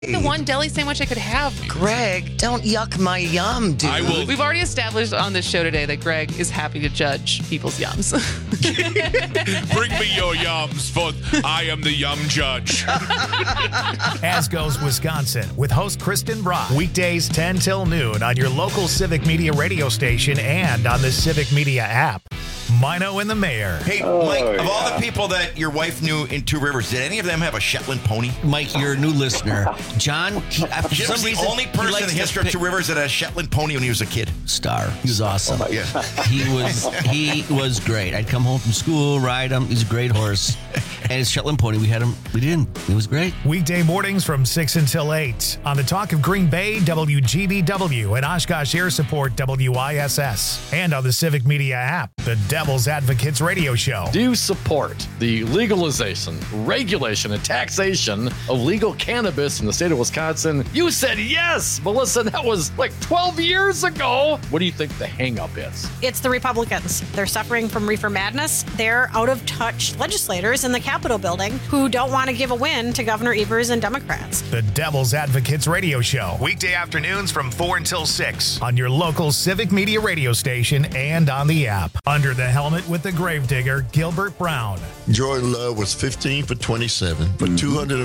The one deli sandwich I could have. Greg, don't yuck my yum, dude. I will. We've already established on this show today that Greg is happy to judge people's yums. Bring me your yums, for I am the yum judge. As Goes Wisconsin with host Kristen Brock. Weekdays 10 till noon on your local Civic Media radio station and on the Civic Media app. Mino and the Mayor. Hey, Mike, of all the people that your wife knew in Two Rivers, did any of them have a Shetland pony? Mike, you're a new listener. John, for He some was reason, the only he person likes in the to history of Two Rivers that had a Shetland pony when he was a kid. Star. He was awesome. Yeah. He was great. I'd come home from school, ride him. He's a great horse. And his Shetland pony, we had him. We didn't. It was great. Weekday mornings from 6 until 8 on the Talk of Green Bay, WGBW, and Oshkosh Air Support, WISS. And on the Civic Media app, the Devil's Advocates radio show. Do you support the legalization, regulation, and taxation of legal cannabis in the state of Wisconsin? You said yes, Melissa. That was like 12 years ago. What do you think the hang-up is? It's the Republicans. They're suffering from reefer madness. They're out-of-touch legislators in the Capitol building who don't want to give a win to Governor Evers and Democrats. The Devil's Advocates radio show. Weekday afternoons from 4 until 6 on your local Civic Media radio station and on the app. Under the helmet with the gravedigger, Gilbert Brown. Jordan Love was 15 for 27 for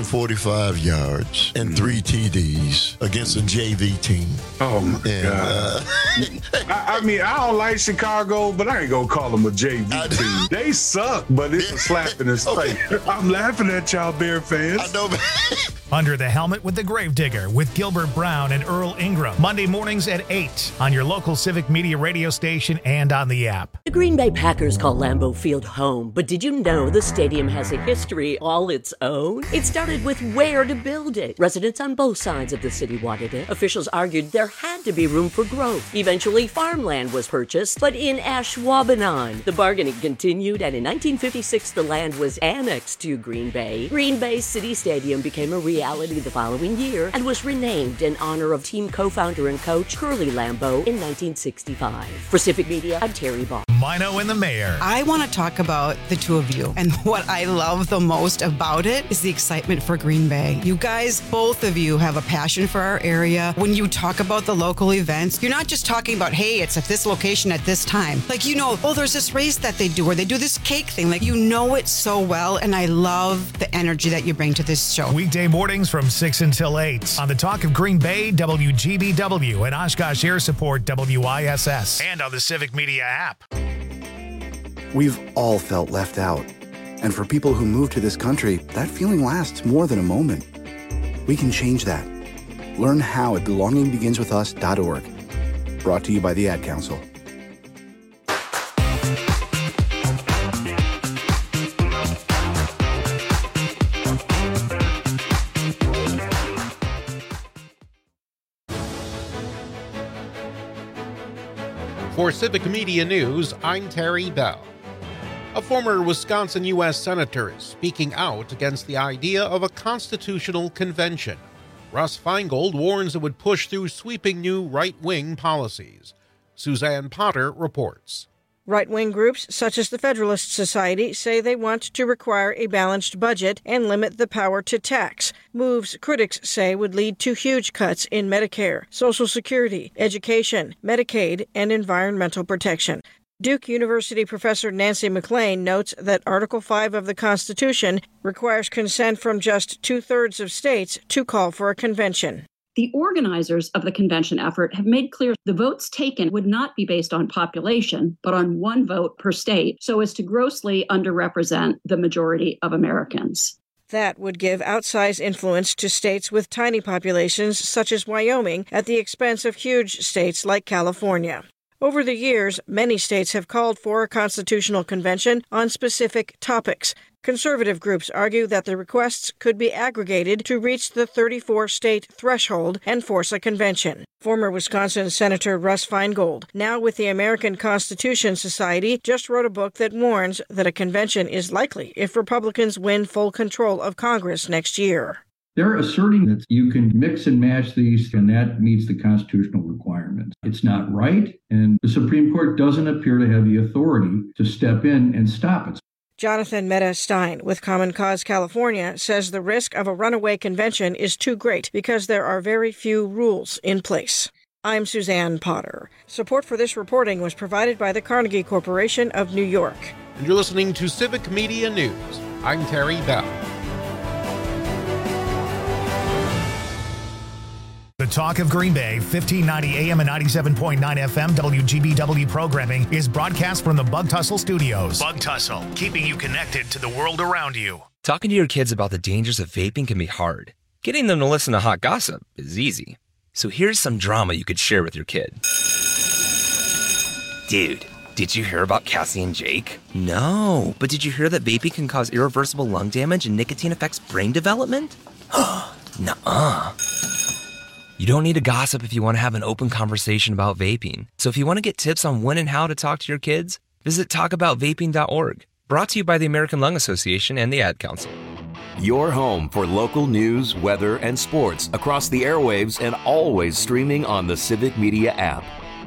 245 yards and 3 TDs against a JV team. Oh, my God. I mean, I don't like Chicago, but I ain't going to call them a JV team. They suck, but it's a slap in his face. I'm laughing at y'all Bear fans. I know, man. Under the helmet with the gravedigger with Gilbert Brown and Earl Ingram. Monday mornings at 8 on your local Civic Media radio station and on the app. The Green Bay Packers call Lambeau Field home, but did you know the stadium has a history all its own? It started with where to build it. Residents on both sides of the city wanted it. Officials argued there had to be room for growth. Eventually, farmland was purchased, but in Ashwaubenon, the bargaining continued, and in 1956, the land was annexed to Green Bay. Green Bay City Stadium became a reality the following year and was renamed in honor of team co-founder and coach Curly Lambeau in 1965. For Civic Media, I'm Terry Ball. Mino and the Mayor. I want to talk about the two of you. And what I love the most about it is the excitement for Green Bay. You guys, both of you have a passion for our area. When you talk about the local events, you're not just talking about, hey, it's at this location at this time. Like, you know, oh, there's this race that they do, or they do this cake thing. Like, you know it so well. And I love the energy that you bring to this show. Weekday mornings from 6 until 8 on the Talk of Green Bay, WGBW, and Oshkosh Air Support, WISS, and on the Civic Media app. We've all felt left out. And for people who move to this country, that feeling lasts more than a moment. We can change that. Learn how at belongingbeginswithus.org. Brought to you by the Ad Council. For Civic Media News, I'm Terry Bell. A former Wisconsin U.S. Senator is speaking out against the idea of a constitutional convention. Russ Feingold warns it would push through sweeping new right-wing policies. Suzanne Potter reports. Right-wing groups such as the Federalist Society say they want to require a balanced budget and limit the power to tax, moves critics say would lead to huge cuts in Medicare, Social Security, education, Medicaid, and environmental protection. Duke University professor Nancy McLean notes that Article 5 of the Constitution requires consent from just 2/3 of states to call for a convention. The organizers of the convention effort have made clear the votes taken would not be based on population, but on one vote per state, so as to grossly underrepresent the majority of Americans. That would give outsized influence to states with tiny populations, such as Wyoming, at the expense of huge states like California. Over the years, many states have called for a constitutional convention on specific topics. Conservative groups argue that the requests could be aggregated to reach the 34-state threshold and force a convention. Former Wisconsin Senator Russ Feingold, now with the American Constitution Society, just wrote a book that warns that a convention is likely if Republicans win full control of Congress next year. They're asserting that you can mix and match these, and that meets the constitutional requirements. It's not right, and the Supreme Court doesn't appear to have the authority to step in and stop it. Jonathan Mehta Stein with Common Cause California says the risk of a runaway convention is too great because there are very few rules in place. I'm Suzanne Potter. Support for this reporting was provided by the Carnegie Corporation of New York. And you're listening to Civic Media News. I'm Terry Bell. The Talk of Green Bay, 1590 AM and 97.9 FM WGBW programming is broadcast from the Bug Tussle Studios. Bug Tussle, keeping you connected to the world around you. Talking to your kids about the dangers of vaping can be hard. Getting them to listen to hot gossip is easy. So here's some drama you could share with your kid. Dude, did you hear about Cassie and Jake? No, but did you hear that vaping can cause irreversible lung damage and nicotine affects brain development? Nuh-uh. You don't need to gossip if you want to have an open conversation about vaping. So if you want to get tips on when and how to talk to your kids, visit talkaboutvaping.org. Brought to you by the American Lung Association and the Ad Council. Your home for local news, weather, and sports across the airwaves and always streaming on the Civic Media app.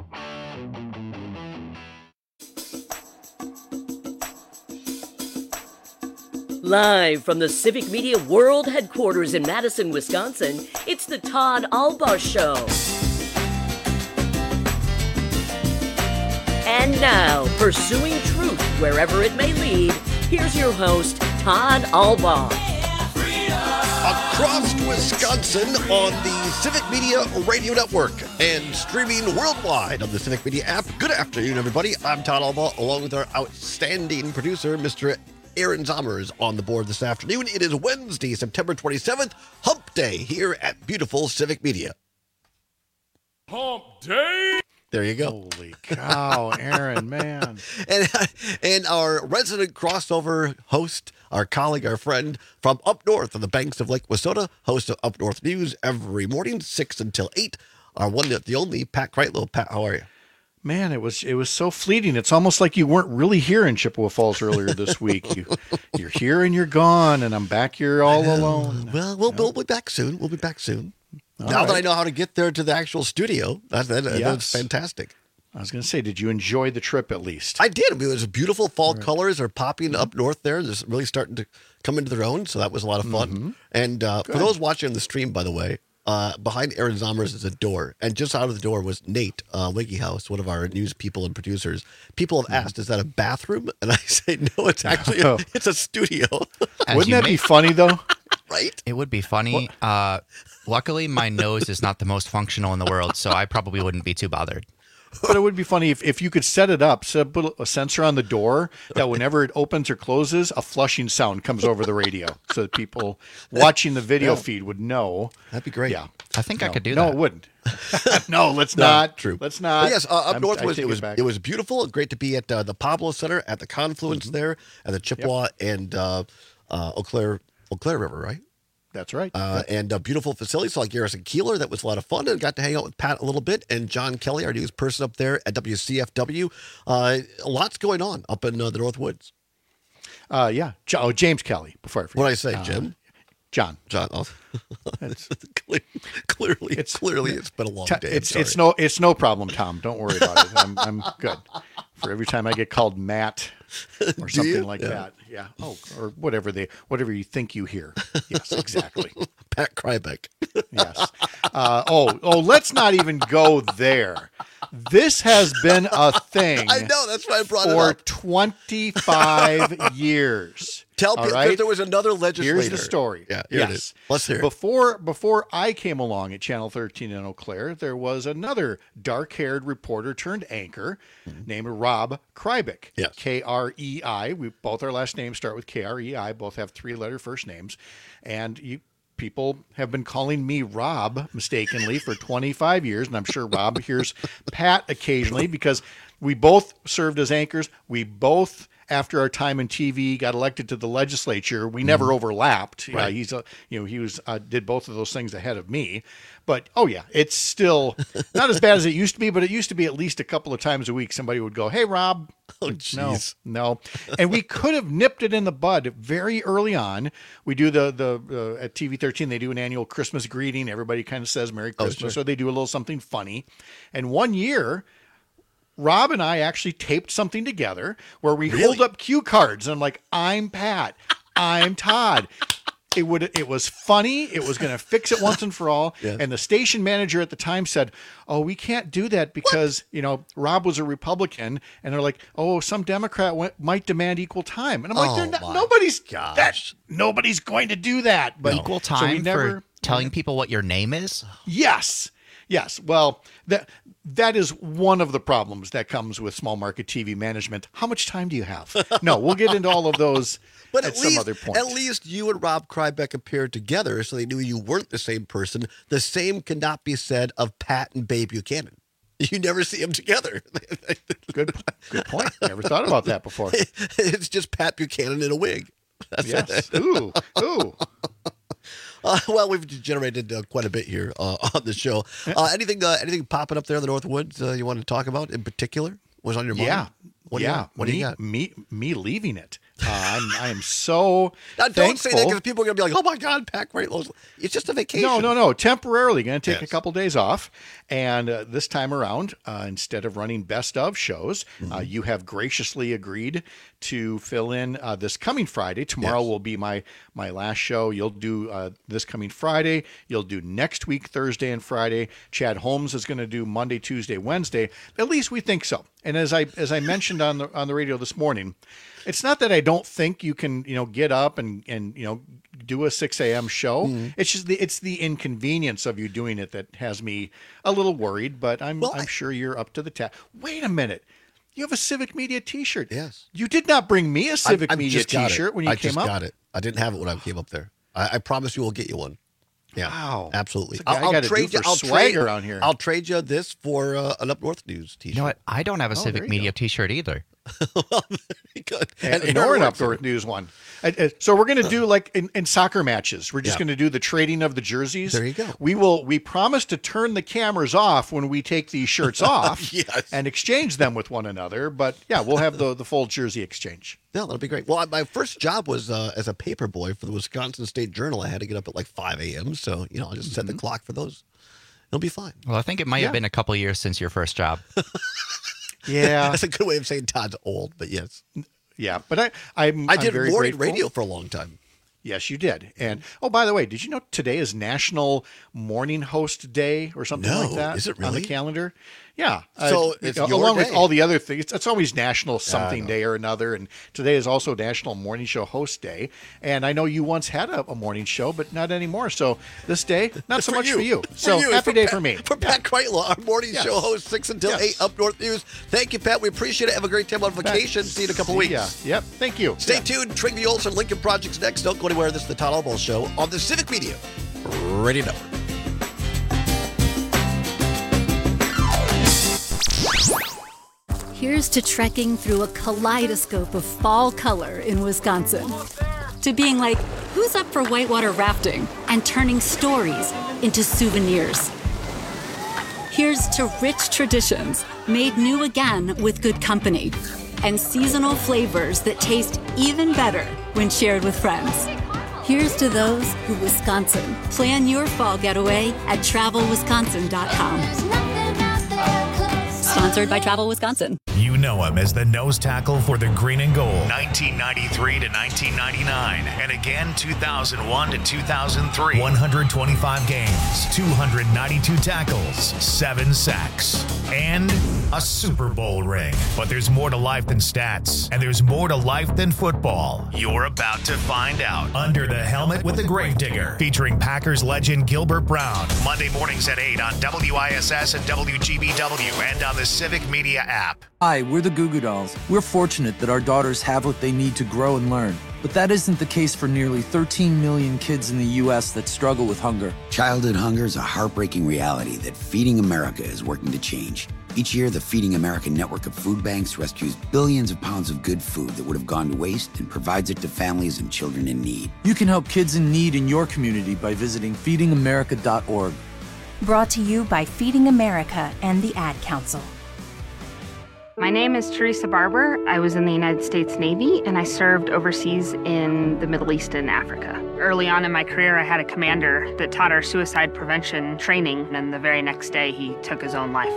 Live from the Civic Media World Headquarters in Madison, Wisconsin, it's the Todd Albaugh Show. And now, pursuing truth wherever it may lead, here's your host, Todd Albaugh. Across Wisconsin on the Civic Media Radio Network and streaming worldwide on the Civic Media app. Good afternoon, everybody. I'm Todd Albaugh, along with our outstanding producer, Mr. Aaron Zommers, on the board this afternoon. It is Wednesday, September 27th, Hump Day, here at beautiful Civic Media. Hump Day! There you go. Holy cow, Aaron, man. And our resident crossover host, our colleague, our friend from up north on the banks of Lake Wissota, host of Up North News every morning, 6 until 8, our one, the only, Pat Kreitlow. Pat, how are you? Man, it was so fleeting. It's almost like you weren't really here in Chippewa Falls earlier this week. You're here and you're gone, and I'm back here all alone. Well, we'll be back soon. We'll be back soon. Now that I know how to get there to the actual studio, that's fantastic. I was going to say, did you enjoy the trip at least? I did. I mean, it was beautiful. Fall colors are popping up north there. They're really starting to come into their own, so that was a lot of fun. Mm-hmm. And for those watching on the stream, by the way, behind Aaron Zommers is a door, and just out of the door was Nate Wiggyhouse, one of our news people and producers. People have asked, "Is that a bathroom?" And I say, "No, it's actually it's a studio." Wouldn't that be funny though? Right? It would be funny. Luckily, my nose is not the most functional in the world, so I probably wouldn't be too bothered. But it would be funny if you could set up a sensor on the door that whenever it opens or closes, a flushing sound comes over the radio so that people watching the video feed would know. That'd be great. Yeah. I think I could do that. No, it wouldn't. No, let's not. True. Let's not. But yes, up north it was beautiful. Great to be at the Pablo Center at the confluence there at the Chippewa and Eau Claire River, right? That's right. And a beautiful facility. So like Garrison Keeler, that was a lot of fun. And got to hang out with Pat a little bit. And John Kelly, our news person up there at WCFW. Lots going on up in the North Woods. Yeah. James Kelly, before I forget. What did I say, Jim? John. Oh. Clearly, it's been a long day. It's no problem, Tom. Don't worry about it. I'm good. For every time I get called Matt or something like that. Yeah. Oh, or whatever you think you hear. Yes, exactly. Pat Krybeck. Yes. Let's not even go there. This has been a thing. I know, that's why I brought it up. up. For 25 years. Tell people, because there was another legislator. Here's the story. Yeah, here it is. Let's hear it. Before I came along at Channel 13 in Eau Claire, there was another dark-haired reporter turned anchor named Rob Krybeck. Yes. K-R-E-I. Both our last names start with K-R-E-I. Both have three-letter first names. And people have been calling me Rob mistakenly for 25 years, and I'm sure Rob hears Pat occasionally because we both served as anchors. We both, after our time in TV, got elected to the legislature. We never overlapped. Right. He did both of those things ahead of me. But it's still not as bad as it used to be. But it used to be at least a couple of times a week somebody would go, "Hey, Rob." Oh, jeez. No. And we could have nipped it in the bud very early on. We do the at TV 13, they do an annual Christmas greeting. Everybody kind of says Merry Christmas, or they do a little something funny. And one year, Rob and I actually taped something together where we hold up cue cards. And I'm like, I'm Pat. I'm Todd. It was funny. It was going to fix it once and for all. Yes. And the station manager at the time said, "Oh, we can't do that because Rob was a Republican." And they're like, "Oh, some Democrat might demand equal time." And I'm like, "Nobody's going to do that." But Equal so time we never, for telling people what your name is? Yes. Well, that is one of the problems that comes with small market TV management. How much time do you have? No, we'll get into all of those. But at some other point. At least you and Rob Krybeck appeared together, so they knew you weren't the same person. The same cannot be said of Pat and Babe Buchanan. You never see them together. Good point. Never thought about that before. It's just Pat Buchanan in a wig. That's yes. it. Ooh. Well, we've generated quite a bit here on the show. Anything popping up there in the Northwoods you want to talk about in particular? Was on your mind? Yeah. What do you got? Me leaving it. I am so now, don't thankful. say that because people are going to be like, "Oh my God, Pat Greatlow." It's just a vacation. No. Temporarily going to take a couple days off. And this time around, instead of running best of shows, you have graciously agreed to fill in this coming Friday. Tomorrow will be my last show. You'll do this coming Friday. You'll do next week, Thursday and Friday. Chad Holmes is going to do Monday, Tuesday, Wednesday. At least we think so. And as I mentioned on the radio this morning, it's not that I don't think you can get up and do a 6 a.m. show. It's just it's the inconvenience of you doing it that has me a little worried. But I'm sure you're up to the task. Wait a minute. You have a Civic Media T-shirt. Yes. You did not bring me a Civic Media T-shirt when you came up. I just got it. I didn't have it when I came up there. I promise you we'll get you one. Yeah, wow, absolutely. I'll trade you. Around here. I'll trade you this for an Up North News T-shirt. You know what? I don't have a Civic Media T-shirt either. Well, very good. And nor an Up North News one. So we're going to do like in soccer matches. We're just going to do the trading of the jerseys. There you go. We promise to turn the cameras off when we take these shirts off and exchange them with one another. But yeah, we'll have the full jersey exchange. No, that'll be great. Well, my first job was as a paper boy for the Wisconsin State Journal. I had to get up at like 5 a.m. So, I'll just set the clock for those. It'll be fine. Well, I think it might have been a couple years since your first job. Yeah. That's a good way of saying Todd's old, but yes. Yeah, but I did morning grateful. radio for a long time. Yes, you did. And by the way, did you know today is National Morning Host Day or something like that? Is it really? On the calendar? Yeah. So it's along your with day. all the other things. It's always National something day or another. And today is also National Morning Show Host Day. And I know you once had a morning show, but not anymore. So this day, not so much for you. So happy day for me. For Pat Kreitlaw, our morning show host, 6 until 8 Up North News. Thank you, Pat. We appreciate it. Have a great time on vacation. See you in a couple weeks. Yeah. Yep. Thank you. Stay tuned. Trygve Olsen, Lincoln Project's next. Don't go anywhere. This is the Todd Albaugh Show on the Civic Media Radio Network. Here's to trekking through a kaleidoscope of fall color in Wisconsin. To being like, who's up for whitewater rafting? And turning stories into souvenirs. Here's to rich traditions made new again with good company. And seasonal flavors that taste even better when shared with friends. Here's to those who Wisconsin. Plan your fall getaway at TravelWisconsin.com. Sponsored by Travel Wisconsin. You know him as the nose tackle for the green and gold, 1993 to 1999, and again 2001 to 2003. 125 games, 292 tackles, 7 sacks, and a Super Bowl ring. But there's more to life than stats, and there's more to life than football. You're about to find out. Under the Helmet with the Gravedigger, featuring Packers legend Gilbert Brown. Monday mornings at 8 on WISS and WGBW, and on the Civic Media app. Hi, we're the Goo Goo Dolls. We're fortunate that our daughters have what they need to grow and learn. But that isn't the case for nearly 13 million kids in the U.S. that struggle with hunger. Childhood hunger is a heartbreaking reality that Feeding America is working to change. Each year, the Feeding America network of food banks rescues billions of pounds of good food that would have gone to waste and provides it to families and children in need. You can help kids in need in your community by visiting feedingamerica.org. Brought to you by Feeding America and the Ad Council. My name is Teresa Barber. I was in the United States Navy, and I served overseas in the Middle East and Africa. Early on in my career, I had a commander that taught our suicide prevention training, and the very next day, he took his own life.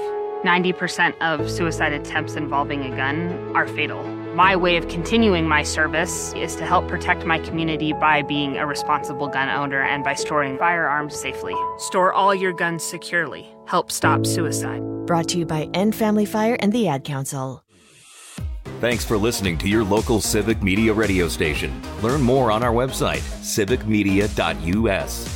90% of suicide attempts involving a gun are fatal. My way of continuing my service is to help protect my community by being a responsible gun owner and by storing firearms safely. Store all your guns securely. Help stop suicide. Brought to you by End Family Fire and the Ad Council. Thanks for listening to your local Civic Media radio station. Learn more on our website, civicmedia.us.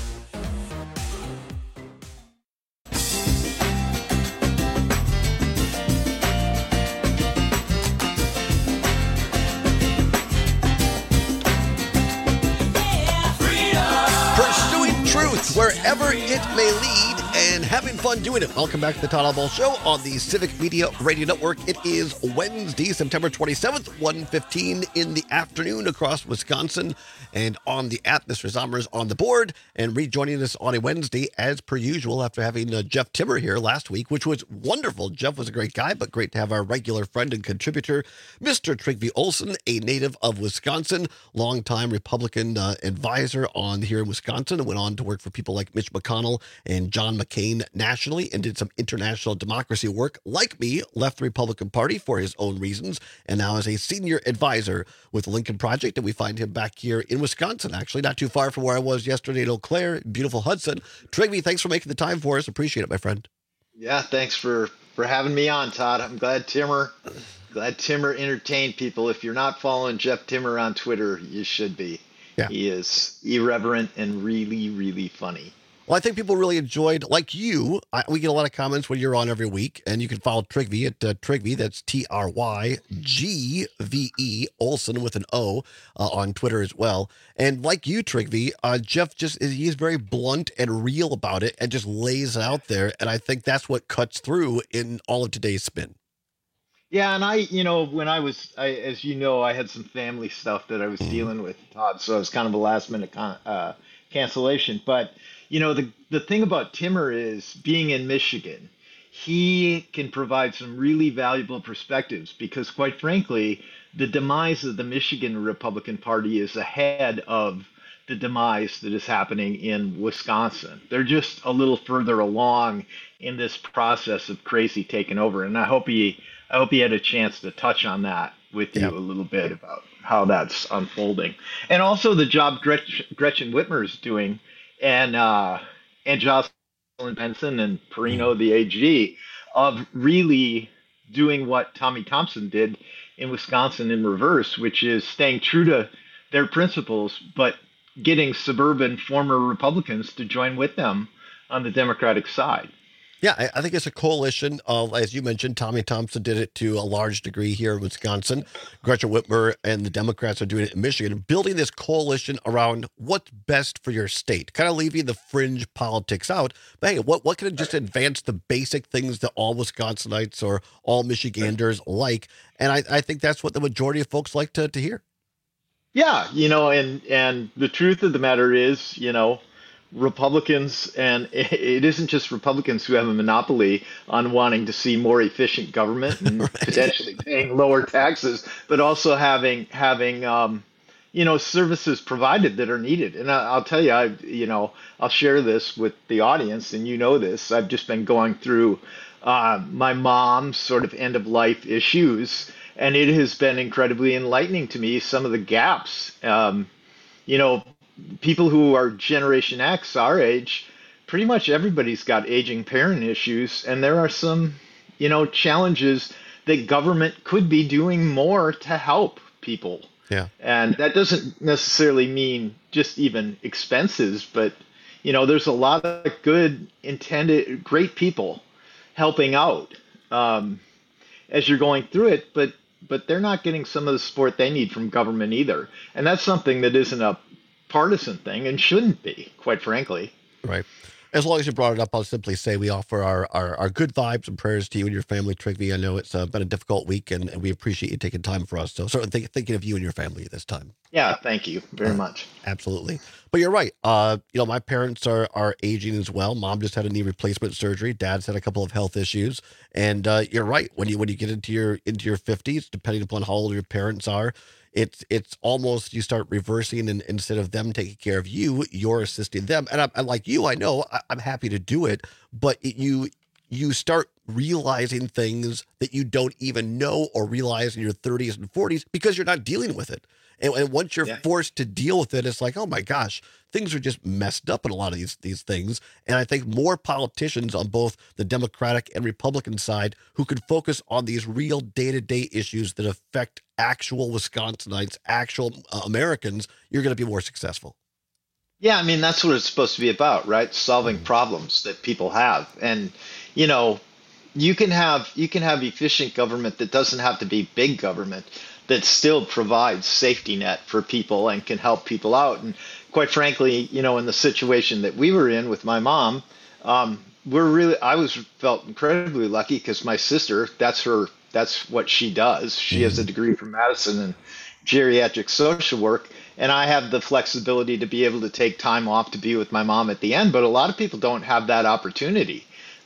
Wherever it may lead, and having fun doing it. Welcome back to the Todd Ball Show on the Civic Media Radio Network. It is Wednesday, September 27th, 1:15 in the afternoon across Wisconsin. And on the app, Mr. Zommers on the board, and rejoining us on a Wednesday as per usual after having Jeff Timmer here last week, which was wonderful. Jeff was a great guy, but great to have our regular friend and contributor, Mr. Trygve Olsen, a native of Wisconsin, longtime Republican advisor on here in Wisconsin, and went on to work for people like Mitch McConnell and John McCain nationally, and did some international democracy work. Like me, left the Republican Party for his own reasons, and now is a senior advisor with the Lincoln Project, and we find him back here in Wisconsin, actually, not too far from where I was yesterday in Eau Claire, beautiful Hudson. Trygve, thanks for making the time for us. Appreciate it, my friend. Yeah, thanks for having me on, Todd. I'm glad Timmer entertained people. If you're not following Jeff Timmer on Twitter, you should be. Yeah. He is irreverent and really, really funny. Well, I think people really enjoyed, like you, we get a lot of comments when you're on every week, and you can follow Trygve at Trygve, that's Trygve, Olsen with an O, on Twitter as well. And like you, Trygve, Jeff he's very blunt and real about it and just lays it out there, and I think that's what cuts through in all of today's spin. Yeah, and when I as you know, I had some family stuff that I was dealing with, Todd, so it was kind of a last minute cancellation, but the thing about Timmer is, being in Michigan, he can provide some really valuable perspectives because, quite frankly, the demise of the Michigan Republican Party is ahead of the demise that is happening in Wisconsin. They're just a little further along in this process of crazy taking over. And I hope he had a chance to touch on that with you a little bit about how that's unfolding. And also the job Gretchen Whitmer is doing, and Jocelyn Benson and Perino, the AG, of really doing what Tommy Thompson did in Wisconsin in reverse, which is staying true to their principles, but getting suburban former Republicans to join with them on the Democratic side. Yeah, I think it's a coalition of, as you mentioned, Tommy Thompson did it to a large degree here in Wisconsin. Gretchen Whitmer and the Democrats are doing it in Michigan, building this coalition around what's best for your state, kind of leaving the fringe politics out. But hey, what can just advance the basic things that all Wisconsinites or all Michiganders like? And I think that's what the majority of folks like to hear. Yeah, and the truth of the matter is, Republicans, and it isn't just Republicans who have a monopoly on wanting to see more efficient government and potentially paying lower taxes, but also having services provided that are needed. And I'll tell you, I'll share this with the audience, and this. I've just been going through my mom's sort of end of life issues, and it has been incredibly enlightening to me, some of the gaps. People who are Generation X, our age, pretty much everybody's got aging parent issues, and there are some, challenges that government could be doing more to help people. Yeah. And that doesn't necessarily mean just even expenses, but, there's a lot of good, great people helping out as you're going through it, but they're not getting some of the support they need from government either. And that's something that isn't a partisan thing and shouldn't be, quite frankly. Right. As long as you brought it up, I'll simply say we offer our good vibes and prayers to you and your family, Trygve. I know it's been a difficult week, and we appreciate you taking time for us. So certainly thinking of you and your family at this time. Yeah, thank you very much. Absolutely. But you're right. My parents are aging as well. Mom just had a knee replacement surgery. Dad's had a couple of health issues. And you're right. When you get into your 50s, depending upon how old your parents are, it's almost you start reversing, and instead of them taking care of you, you're assisting them. And I'm like you, I know I'm happy to do it, but you start realizing things that you don't even know or realize in your 30s and 40s because you're not dealing with it. And once you're forced to deal with it, it's like, oh my gosh, things are just messed up in a lot of these things. And I think more politicians on both the Democratic and Republican side who could focus on these real day-to-day issues that affect actual Wisconsinites, actual Americans, you're going to be more successful. Yeah, I mean, that's what it's supposed to be about, right? Solving problems that people have. And, you know, you can have efficient government that doesn't have to be big government, that still provides safety net for people and can help people out. And quite frankly, you know, in the situation that we were in with my mom, I felt incredibly lucky because my sister, that's what she does. She has a degree from Madison in geriatric social work. And I have the flexibility to be able to take time off to be with my mom at the end. But a lot of people don't have that opportunity.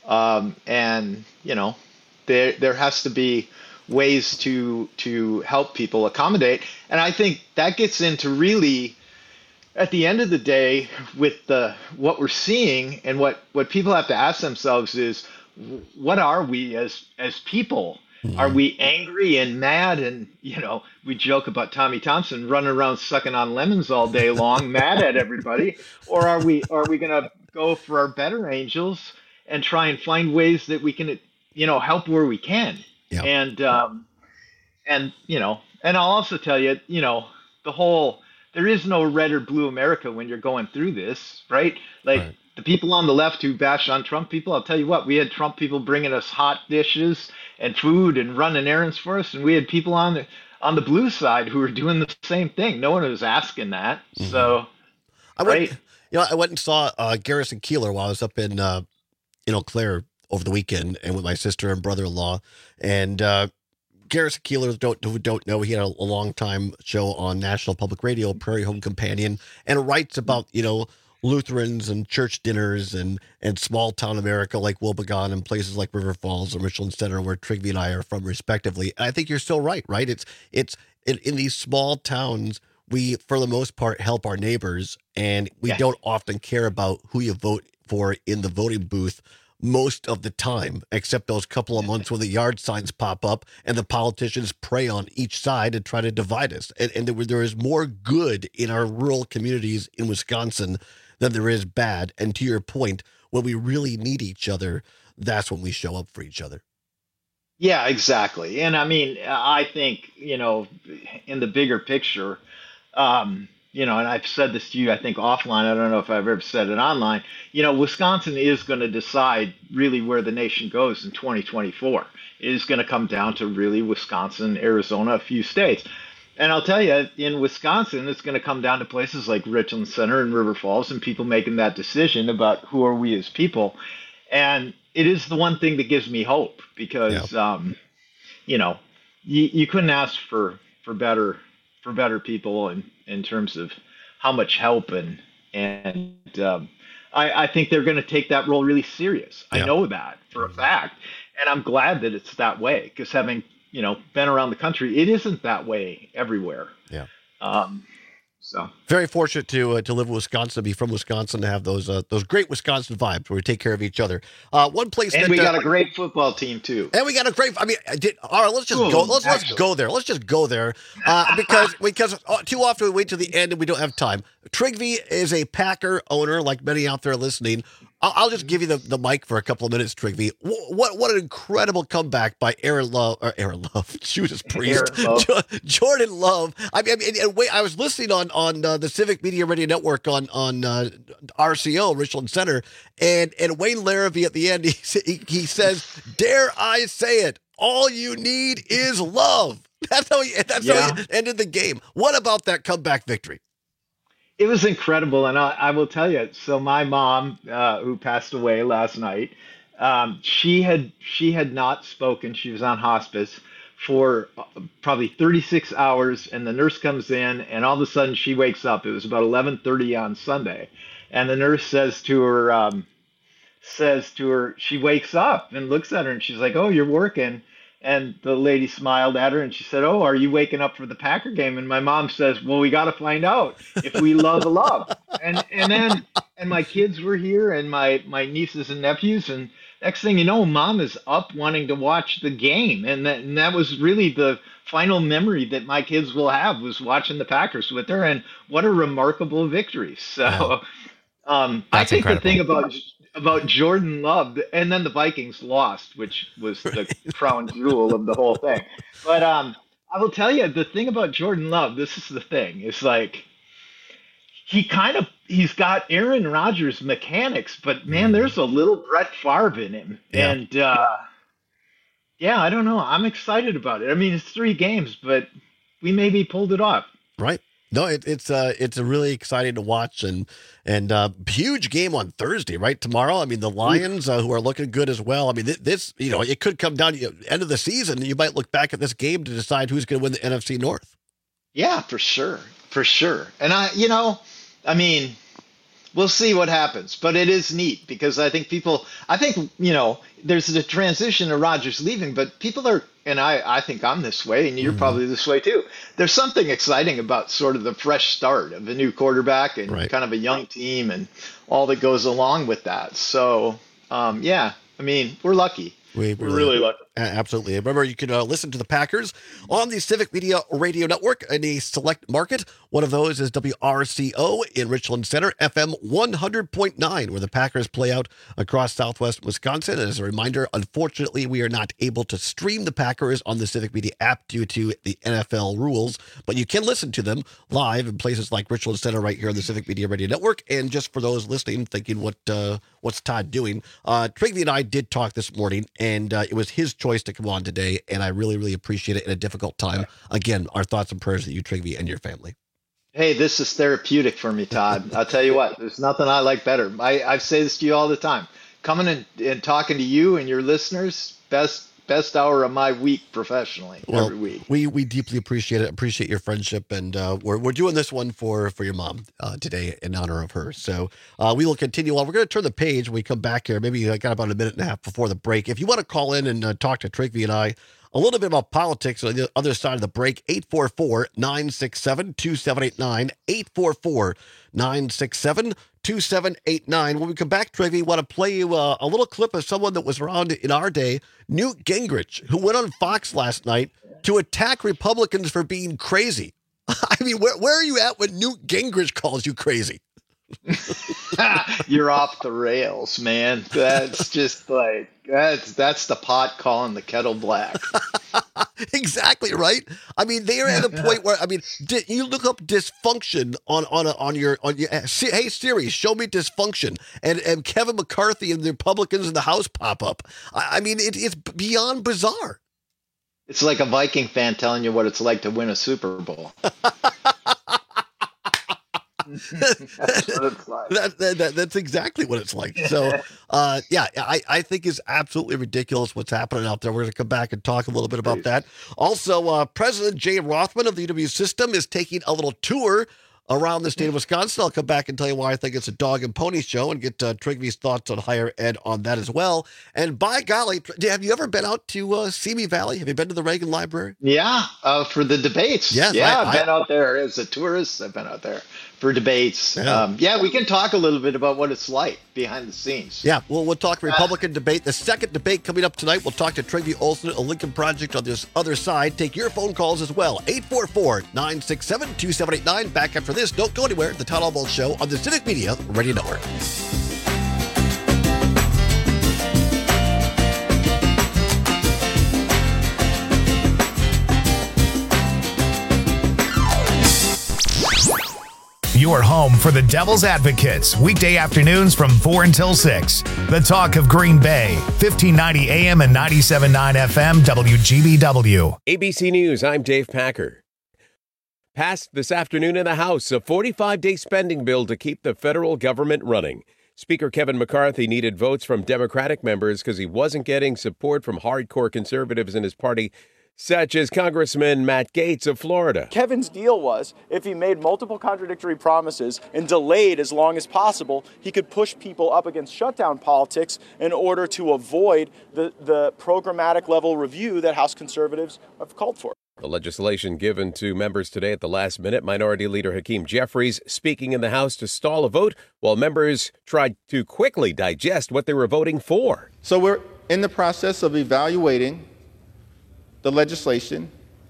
And, you know, there has to be ways to help people accommodate. And I think that gets into really, at the end of the day, with what we're seeing and what people have to ask themselves is, what are we as people? Are we angry and mad? And, you know, we joke about Tommy Thompson running around sucking on lemons all day long, mad at everybody. Or are we going to go for our better angels and try and find ways that we can, you know, help where we can? Yeah. And, you know, and I'll also tell you, you know, there is no red or blue America when you're going through this, right? Like the people on the left who bash on Trump people, I'll tell you what, we had Trump people bringing us hot dishes and food and running errands for us. And we had people on the blue side who were doing the same thing. No one was asking that. Mm-hmm. So, I went and saw Garrison Keillor while I was up in Eau Claire over the weekend, and with my sister and brother-in-law. And Garrison Keillor, who don't know, he had a long time show on National Public Radio, Prairie Home Companion, and writes about, you know, Lutherans and church dinners and small town America like Wobegon and places like River Falls and Richland Center, where Trygve and I are from respectively. And I think you're so right? It's in these small towns, we, for the most part, help our neighbors, and we don't often care about who you vote for in the voting booth most of the time, except those couple of months when the yard signs pop up and the politicians prey on each side and try to divide us. And there is more good in our rural communities in Wisconsin than there is bad. And to your point, when we really need each other, that's when we show up for each other. Yeah, exactly. And I mean, I think, you know, in the bigger picture, you know, and I've said this to you, I think offline, I don't know if I've ever said it online, you know, Wisconsin is going to decide really where the nation goes in 2024. It is going to come down to really Wisconsin, Arizona, a few states. And I'll tell you, in Wisconsin, it's going to come down to places like Richland Center and River Falls and people making that decision about who are we as people. And it is the one thing that gives me hope because, you know, you couldn't ask for better people in terms of how much help and I think they're going to take that role really serious. I know that for a fact, and I'm glad that it's that way because having, you know, been around the country, it isn't that way everywhere. Yeah. So very fortunate to live in Wisconsin, to be from Wisconsin, to have those great Wisconsin vibes where we take care of each other. One place, and we got a great football team too. And we got a great. I mean, all right, let's just go. Let's go there. Let's just go there because too often we wait to the end and we don't have time. Trygve is a Packer owner, like many out there listening. I'll just give you the mic for a couple of minutes, Trygve. What an incredible comeback by Aaron Love, Judas Priest, Jordan Love. I mean, I was listening on the Civic Media Radio Network on RCO, Richland Center, and Wayne Larrivee at the end, he says, "Dare I say it? All you need is love." That's how he ended the game. What about that comeback victory? It was incredible, and I will tell you. So my mom, who passed away last night, she had not spoken. She was on hospice for probably 36 hours, and the nurse comes in, and all of a sudden she wakes up. It was about 11:30 on Sunday, and the nurse says to her, she wakes up and looks at her, and she's like, "Oh, you're working." And the lady smiled at her and she said, "Oh, are you waking up for the Packer game?" And my mom says, "Well, we got to find out if we love love." And my kids were here and my nieces and nephews. And next thing you know, Mom is up wanting to watch the game. And that was really the final memory that my kids will have, was watching the Packers with her. And what a remarkable victory. So I think incredible. The thing about Jordan Love, and then the Vikings lost, which was the crown jewel of the whole thing. But I will tell you, the thing about Jordan Love, this is the thing, is like he's got Aaron Rodgers mechanics, but man, there's a little Brett Favre in him. Yeah. And I don't know. I'm excited about it. I mean, it's 3 games, but we maybe pulled it off. Right. No, it's a really exciting to watch, and huge game on Thursday, right? Tomorrow. I mean, the Lions, who are looking good as well. I mean, this, it could come down to end of the season, and you might look back at this game to decide who's going to win the NFC North. Yeah, for sure. And I mean, we'll see what happens, but it is neat because I think there's the transition to Rodgers leaving, but people are, and I think I'm this way, and you're probably this way too. There's something exciting about sort of the fresh start of a new quarterback and kind of a young team and all that goes along with that. So, I mean, we're lucky. We're really lucky. Absolutely. Remember, you can listen to the Packers on the Civic Media Radio Network in a select market. One of those is WRCO in Richland Center, FM 100.9, where the Packers play out across southwest Wisconsin. And as a reminder, unfortunately, we are not able to stream the Packers on the Civic Media app due to the NFL rules, but you can listen to them live in places like Richland Center right here on the Civic Media Radio Network. And just for those listening, thinking, what's Todd doing? Trigby and I did talk this morning, and it was his choice to come on today, and I really, really appreciate it in a difficult time. Again, our thoughts and prayers to you, Trigby, and your family. Hey, this is therapeutic for me, Todd. I'll tell you what, there's nothing I like better. I say this to you all the time. Coming and talking to you and your listeners, best hour of my week professionally, every week. We deeply appreciate it. Appreciate your friendship, and we're doing this one for your mom today in honor of her. So we will continue on. We're going to turn the page when we come back here. Maybe I got about a minute and a half before the break. If you want to call in and talk to Trigby and I a little bit about politics on the other side of the break, 844-967-2789, 844-967-2789. When we come back, Trigby, we want to play you a little clip of someone that was around in our day, Newt Gingrich, who went on Fox last night to attack Republicans for being crazy. I mean, where are you at when Newt Gingrich calls you crazy? You're off the rails, man. That's just like that's the pot calling the kettle black. Exactly right. I mean, they are at a point where you look up dysfunction on your hey Siri, show me dysfunction, and Kevin McCarthy and the Republicans in the House pop up. I mean, it's beyond bizarre. It's like a Viking fan telling you what it's like to win a Super Bowl. That's what it's like. That's exactly what it's like. So, I think it's absolutely ridiculous what's happening out there. We're going to come back and talk a little bit about that. Also, President Jay Rothman of the UW system is taking a little tour around the state of Wisconsin. I'll come back and tell you why I think it's a dog and pony show and get Trigby's thoughts on higher ed on that as well. And by golly, have you ever been out to Simi Valley? Have you been to the Reagan Library? Yeah, for the debates. Yes, I've been out there as a tourist. I've been out there for debates. Yeah. We can talk a little bit about what it's like behind the scenes. Yeah, we'll talk Republican debate. The second debate coming up tonight, we'll talk to Trigby Olson at Lincoln Project on this other side. Take your phone calls as well. 844-967-2789. Back after this. Don't go anywhere. The Todd Albaugh Show on the Civic Media Radio Network. Your home for the Devil's Advocates, weekday afternoons from 4 until 6. The talk of Green Bay, 1590 AM and 97.9 FM, WGBW. ABC News, I'm Dave Packer. Passed this afternoon in the House, a 45-day spending bill to keep the federal government running. Speaker Kevin McCarthy needed votes from Democratic members because he wasn't getting support from hardcore conservatives in his party such as Congressman Matt Gaetz of Florida. Kevin's deal was if he made multiple contradictory promises and delayed as long as possible, he could push people up against shutdown politics in order to avoid the programmatic level review that House conservatives have called for. The legislation given to members today at the last minute. Minority Leader Hakeem Jeffries speaking in the House to stall a vote while members tried to quickly digest what they were voting for. So we're in the process of evaluating the legislation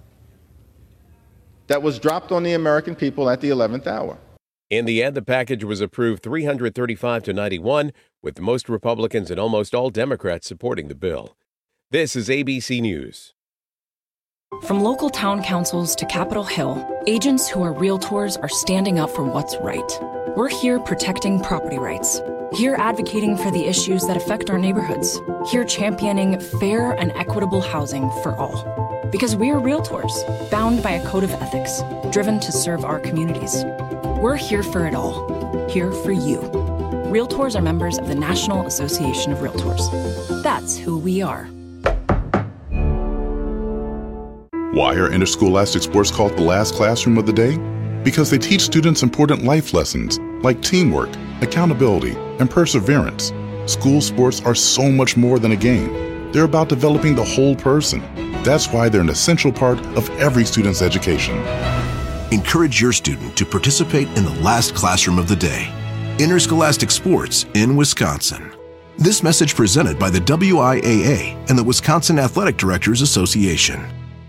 that was dropped on the American people at the 11th hour. In the end, the package was approved 335 to 91, with most Republicans and almost all Democrats supporting the bill. This is ABC News. From local town councils to Capitol Hill, agents who are realtors are standing up for what's right. We're here protecting property rights. Here advocating for the issues that affect our neighborhoods. Here championing fair and equitable housing for all. Because we are realtors, bound by a code of ethics, driven to serve our communities. We're here for it all. Here for you. Realtors are members of the National Association of Realtors. That's who we are. Why are interscholastic sports called the last classroom of the day? Because they teach students important life lessons like teamwork, accountability, and perseverance. School sports are so much more than a game. They're about developing the whole person. That's why they're an essential part of every student's education. Encourage your student to participate in the last classroom of the day. Interscholastic sports in Wisconsin. This message presented by the WIAA and the Wisconsin Athletic Directors Association.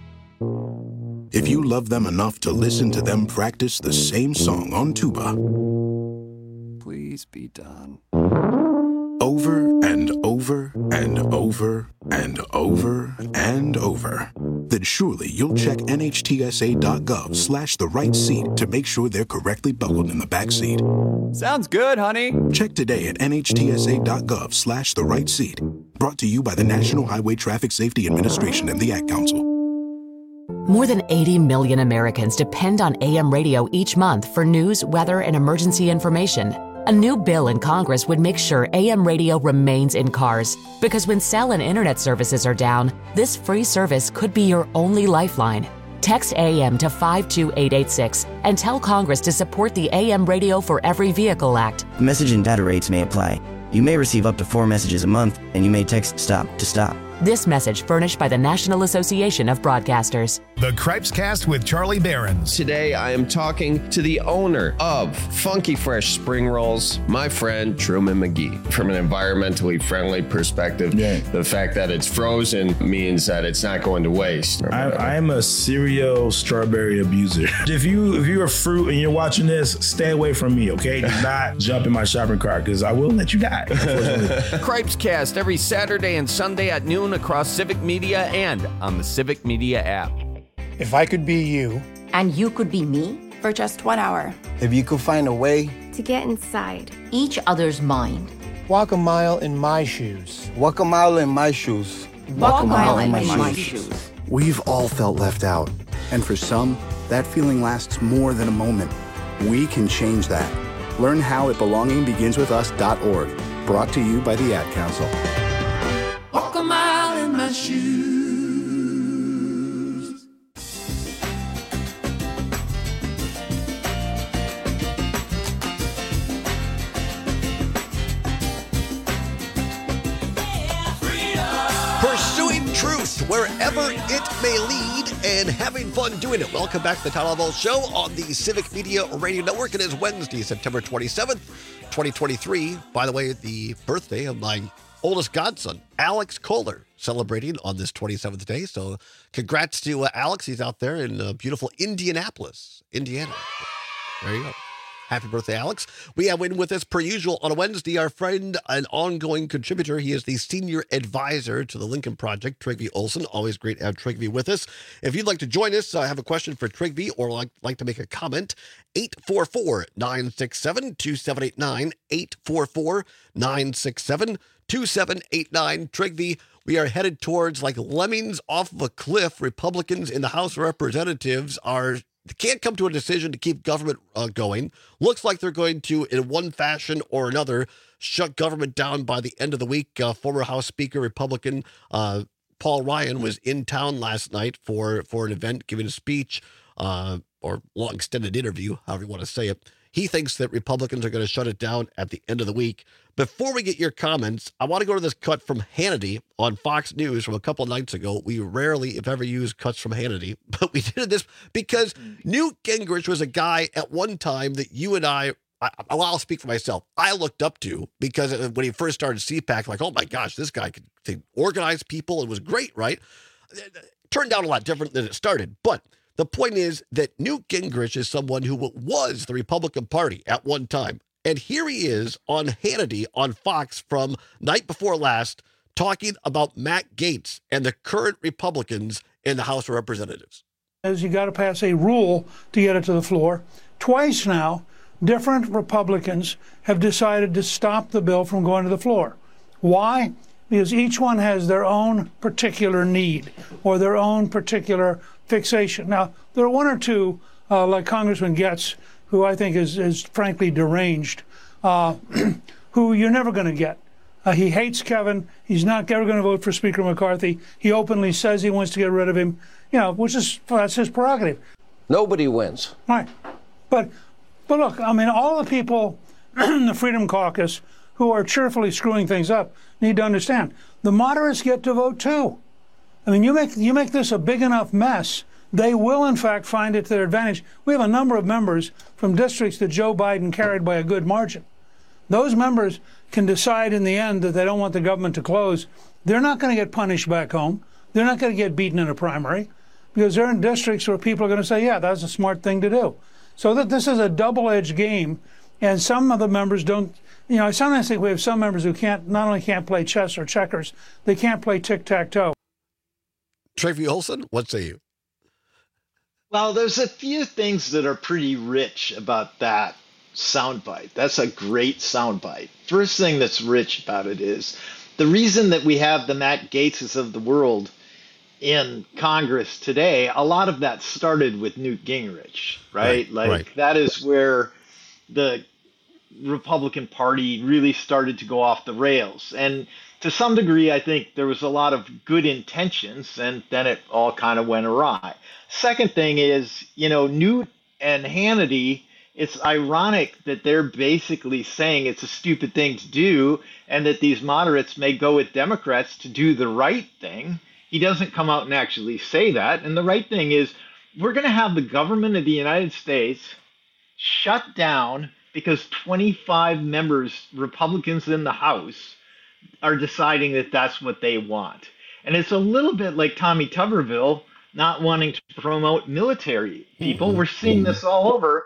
If you love them enough to listen to them practice the same song on tuba, please be done. Over and over and over and over and over, then surely you'll check NHTSA.gov/the right seat to make sure they're correctly buckled in the back seat. Sounds good, honey. Check today at NHTSA.gov/the right seat. Brought to you by the National Highway Traffic Safety Administration and the Ad Council. More than 80 million Americans depend on AM radio each month for news, weather, and emergency information. A new bill in Congress would make sure AM radio remains in cars, because when cell and internet services are down, this free service could be your only lifeline. Text AM to 52886 and tell Congress to support the AM Radio for Every Vehicle Act. Message and data rates may apply. You may receive up to 4 messages a month, and you may text STOP to stop. This message furnished by the National Association of Broadcasters. The Cripescast with Charlie Behrens. Today I am talking to the owner of Funky Fresh Spring Rolls, my friend Truman McGee. From an environmentally friendly perspective, the fact that it's frozen means that it's not going to waste. I am a serial strawberry abuser. If you're a fruit and you're watching this, stay away from me, okay? Do not jump in my shopping cart, because I will let you die. Cripescast every Saturday and Sunday at noon across Civic Media and on the Civic Media app. If I could be you. And you could be me. For just 1 hour. If you could find a way. To get inside. Each other's mind. Walk a mile in my shoes. Walk a mile in my shoes. Walk a mile in my shoes. We've all felt left out. And for some, that feeling lasts more than a moment. We can change that. Learn how at belongingbeginswithus.org. Brought to you by the Ad Council. Walk a mile in my shoes. Pursuing truth wherever it may lead and having fun doing it. Welcome back to the Todd Level Show on the Civic Media Radio Network. It is Wednesday, September 27th, 2023. By the way, the birthday of my oldest godson, Alex Kohler, celebrating on this 27th day. So congrats to Alex. He's out there in beautiful Indianapolis, Indiana. There you go. Happy birthday, Alex. We have in with us, per usual, on a Wednesday, our friend and ongoing contributor. He is the senior advisor to the Lincoln Project, Trygve Olsen. Always great to have Trygve with us. If you'd like to join us, I have a question for Trygve or like to make a comment, 844-967-2789, 844-967-2789. Trygve, we are headed towards like lemmings off of a cliff. Republicans in the House of Representatives can't come to a decision to keep government going. Looks like they're going to, in one fashion or another, shut government down by the end of the week. Former House Speaker, Republican Paul Ryan was in town last night for an event, giving a speech or long extended interview, however you want to say it. He thinks that Republicans are going to shut it down at the end of the week. Before we get your comments, I want to go to this cut from Hannity on Fox News from a couple of nights ago. We rarely, if ever, use cuts from Hannity, but we did this because Newt Gingrich was a guy at one time that you and I'll speak for myself, I looked up to, because when he first started CPAC, like, oh my gosh, this guy could organize people. It was great, right? It turned out a lot different than it started. But the point is that Newt Gingrich is someone who was the Republican Party at one time. And here he is on Hannity on Fox from night before last, talking about Matt Gaetz and the current Republicans in the House of Representatives. You got to pass a rule to get it to the floor. Twice now, different Republicans have decided to stop the bill from going to the floor. Why? Because each one has their own particular need or their own particular fixation. Now, there are one or two, like Congressman Gaetz, who I think is frankly deranged, who you're never going to get. He hates Kevin. He's not ever going to vote for Speaker McCarthy. He openly says he wants to get rid of him, that's his prerogative. Nobody wins. Right. But look, I mean, all the people in the Freedom Caucus who are cheerfully screwing things up need to understand the moderates get to vote too. I mean, you make this a big enough mess, they will in fact find it to their advantage. We have a number of members from districts that Joe Biden carried by a good margin. Those members can decide in the end that they don't want the government to close. They're not going to get punished back home. They're not going to get beaten in a primary because they're in districts where people are going to say, yeah, that's a smart thing to do. So that this is a double-edged game, and some of the members don't. I sometimes think we have some members who not only can't play chess or checkers, they can't play tic-tac-toe. Tracy Olson, what say you? Well, there's a few things that are pretty rich about that soundbite. That's a great soundbite. First thing that's rich about it is the reason that we have the Matt Gaetzes of the world in Congress today, a lot of that started with Newt Gingrich, right? That is where the Republican Party really started to go off the rails. And to some degree, I think there was a lot of good intentions, and then it all kind of went awry. Second thing is, Newt and Hannity, it's ironic that they're basically saying it's a stupid thing to do and that these moderates may go with Democrats to do the right thing. He doesn't come out and actually say that. And the right thing is we're going to have the government of the United States shut down because 25 members, Republicans in the House, are deciding that that's what they want. And it's a little bit like Tommy Tuberville not wanting to promote military people. We're seeing this all over.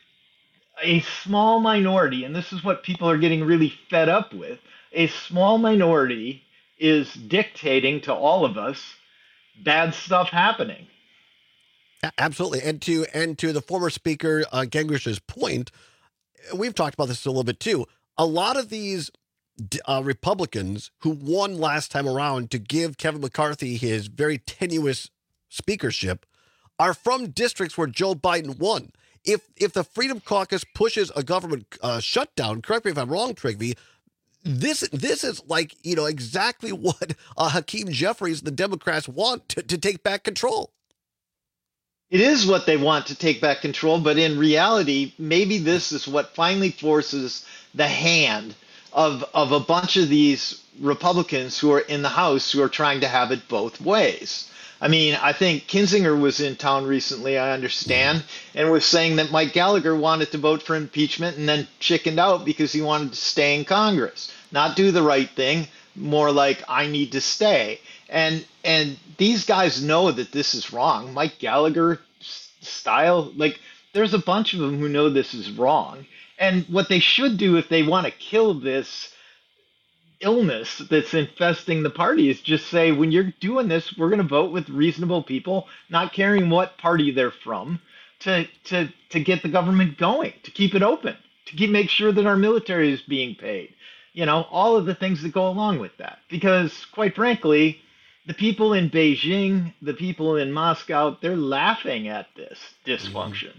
A small minority, and this is what people are getting really fed up with, a small minority is dictating to all of us bad stuff happening. Absolutely. And to the former speaker, Gingrich's point, we've talked about this a little bit too. A lot of these Republicans who won last time around to give Kevin McCarthy his very tenuous speakership are from districts where Joe Biden won. If the Freedom Caucus pushes a government shutdown, correct me if I'm wrong, Trygve, this is like, exactly what Hakeem Jeffries, the Democrats, want to take back control. It is what they want to take back control, but in reality, maybe this is what finally forces the hand of a bunch of these Republicans who are in the House who are trying to have it both ways. I mean, I think Kinzinger was in town recently, I understand, and was saying that Mike Gallagher wanted to vote for impeachment and then chickened out because he wanted to stay in Congress. Not do the right thing, more like, I need to stay. And these guys know that this is wrong. Mike Gallagher style, there's a bunch of them who know this is wrong. And what they should do if they want to kill this illness that's infesting the party is just say, when you're doing this, we're going to vote with reasonable people, not caring what party they're from, to get the government going, to keep it open, to make sure that our military is being paid. All of the things that go along with that. Because quite frankly, the people in Beijing, the people in Moscow, they're laughing at this dysfunction.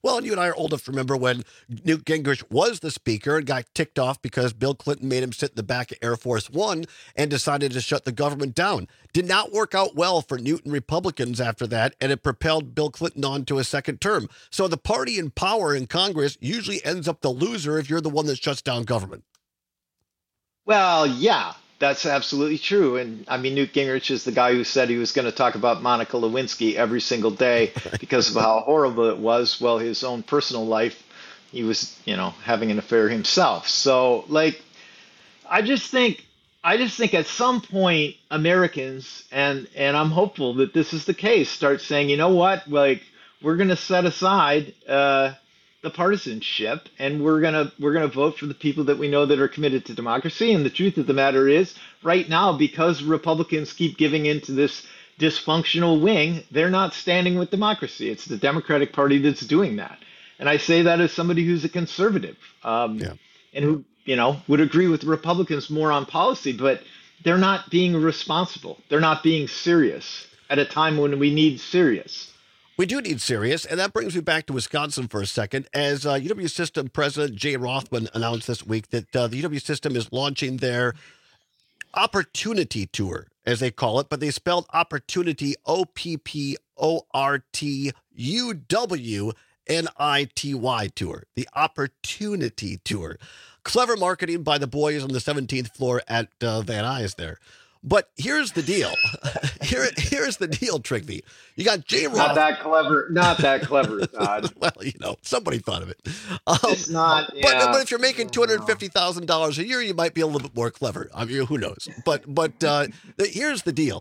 Well, and you and I are old enough to remember when Newt Gingrich was the speaker and got ticked off because Bill Clinton made him sit in the back of Air Force One and decided to shut the government down. Did not work out well for Newt and Republicans after that, and it propelled Bill Clinton on to a second term. So the party in power in Congress usually ends up the loser if you're the one that shuts down government. Well, yeah, that's absolutely true. And I mean, Newt Gingrich is the guy who said he was going to talk about Monica Lewinsky every single day because of how horrible it was. Well, his own personal life, he was, having an affair himself. So, I just think at some point Americans, and I'm hopeful that this is the case, start saying, you know what, we're going to set aside the partisanship, and we're gonna vote for the people that we know that are committed to democracy. And the truth of the matter is, right now, because Republicans keep giving into this dysfunctional wing, they're not standing with democracy. It's the Democratic Party that's doing that. And I say that as somebody who's a conservative, and who would agree with Republicans more on policy, but they're not being responsible. They're not being serious at a time when we need serious. We do need serious, and that brings me back to Wisconsin for a second, as UW System President Jay Rothman announced this week that the UW System is launching their Opportunity Tour, as they call it, but they spelled Opportunity OPPORTUWNITY Tour, the Opportunity Tour. Clever marketing by the boys on the 17th floor at Van Nuys there. But here's the deal. Here's the deal, Trigby. You got Jay Rothman. Not that clever, Todd. Well, somebody thought of it. It's not. Yeah. But if you're making $250,000 a year, you might be a little bit more clever. I mean, who knows? But here's the deal.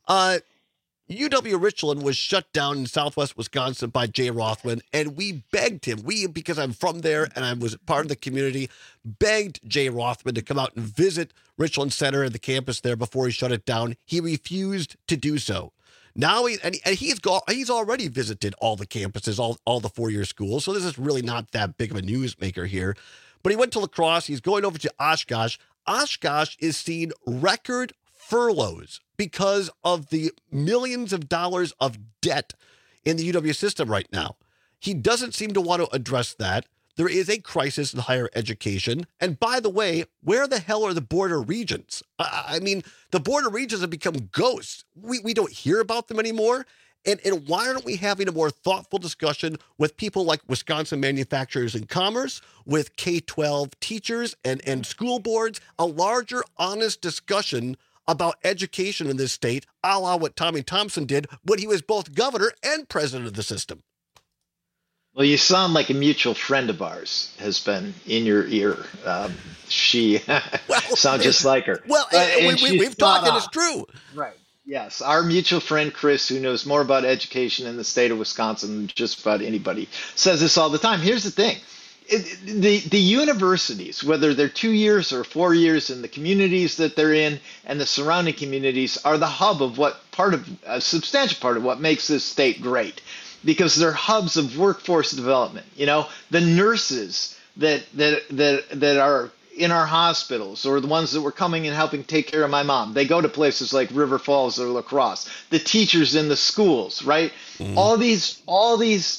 UW Richland was shut down in southwest Wisconsin by Jay Rothman, and we begged him. Because I'm from there and I was part of the community, begged Jay Rothman to come out and visit Richland Center and the campus there before he shut it down. He refused to do so. Now he's already visited all the campuses, all the four-year schools, so this is really not that big of a newsmaker here. But he went to La Crosse. He's going over to Oshkosh. Oshkosh is seeing record furloughs because of the millions of dollars of debt in the UW system right now. He doesn't seem to want to address that. There is a crisis in higher education. And by the way, where the hell are the border regions? I mean, the border regions have become ghosts. We don't hear about them anymore. And why aren't we having a more thoughtful discussion with people like Wisconsin Manufacturers and Commerce, with K-12 teachers and school boards, a larger, honest discussion about education in this state, a la what Tommy Thompson did when he was both governor and president of the system? Well, you sound like a mutual friend of ours has been in your ear. She sounds just like her. Well, we've talked, and it's true. Right. Yes. Our mutual friend, Chris, who knows more about education in the state of Wisconsin than just about anybody, says this all the time. Here's the thing. The universities, whether they're 2 years or 4 years, in the communities that they're in and the surrounding communities, are the hub of a substantial part of what makes this state great, because they're hubs of workforce development. The nurses that are in our hospitals, or the ones that were coming and helping take care of my mom, they go to places like River Falls or La Crosse. The teachers in the schools, right? Mm-hmm. All these.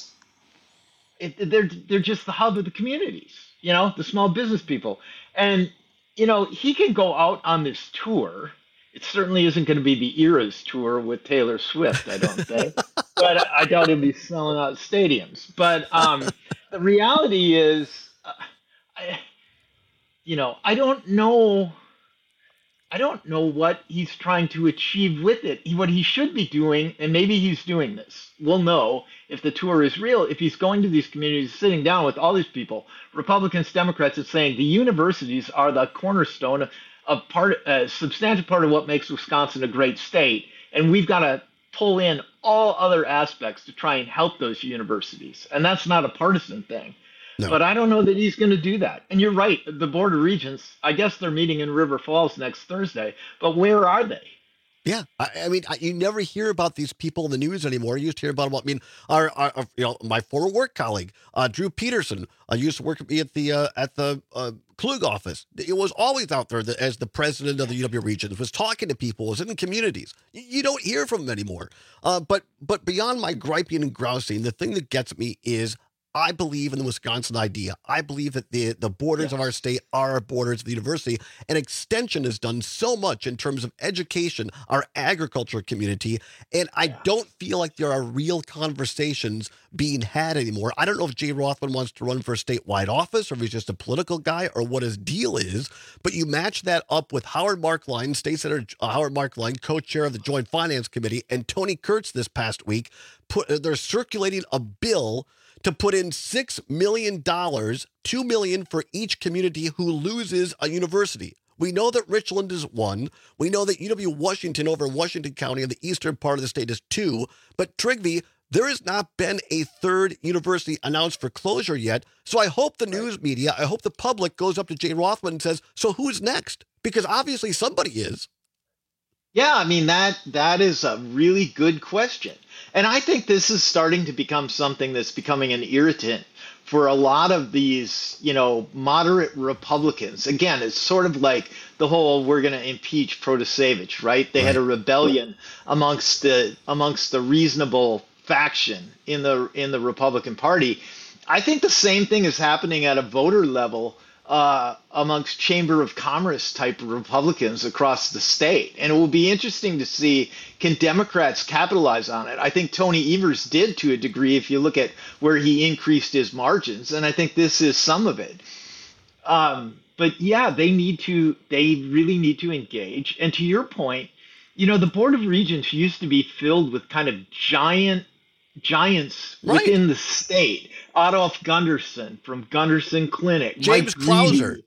They're just the hub of the communities, the small business people. And, he can go out on this tour. It certainly isn't going to be the Eras tour with Taylor Swift, I don't think. But I doubt he'll be selling out stadiums. But the reality is, I don't know what he's trying to achieve with it. What he should be doing, and maybe he's doing this, we'll know if the tour is real, if he's going to these communities, sitting down with all these people, Republicans, Democrats, and saying the universities are the cornerstone of a substantial part of what makes Wisconsin a great state. And we've got to pull in all other aspects to try and help those universities. And that's not a partisan thing. No. But I don't know that he's going to do that. And you're right, the border regions, I guess they're meeting in River Falls next Thursday. But where are they? Yeah, I mean, you never hear about these people in the news anymore. You used to hear about them. I mean, my former work colleague, Drew Peterson, used to work with me at the Klug office. It was always out there as the president of the UW region, was talking to people, was in communities. You don't hear from them anymore. But beyond my griping and grousing, the thing that gets me is I believe in the Wisconsin idea. I believe that the borders of our state are our borders of the university, and Extension has done so much in terms of education, our agriculture community, and I don't feel like there are real conversations being had anymore. I don't know if Jay Rothman wants to run for a statewide office or if he's just a political guy or what his deal is, but you match that up with Howard Marklein, State Senator Howard Marklein, co-chair of the Joint Finance Committee, and Tony Kurtz this past week, they're circulating a bill to put in $6 million, $2 million for each community who loses a university. We know that Richland is 1. We know that UW-Washington over in Washington County in the eastern part of the state is 2. But Trygve, there has not been a third university announced for closure yet. So I hope the news media, I hope the public goes up to Jay Rothman and says, so who's next? Because obviously somebody is. Yeah, I mean, that is a really good question. And I think this is starting to become something that's becoming an irritant for a lot of these, moderate Republicans. Again, it's sort of like the whole we're going to impeach Protasevich, right? They had a rebellion amongst the reasonable faction in the Republican Party. I think the same thing is happening at a voter level amongst Chamber of Commerce type Republicans across the state. And it will be interesting to see, can Democrats capitalize on it? I think Tony Evers did to a degree if you look at where he increased his margins. And I think this is some of it. But yeah, they really need to engage. And to your point, the Board of Regents used to be filled with kind of giants within the state. Adolf Gunderson from Gunderson Clinic. James Clauser.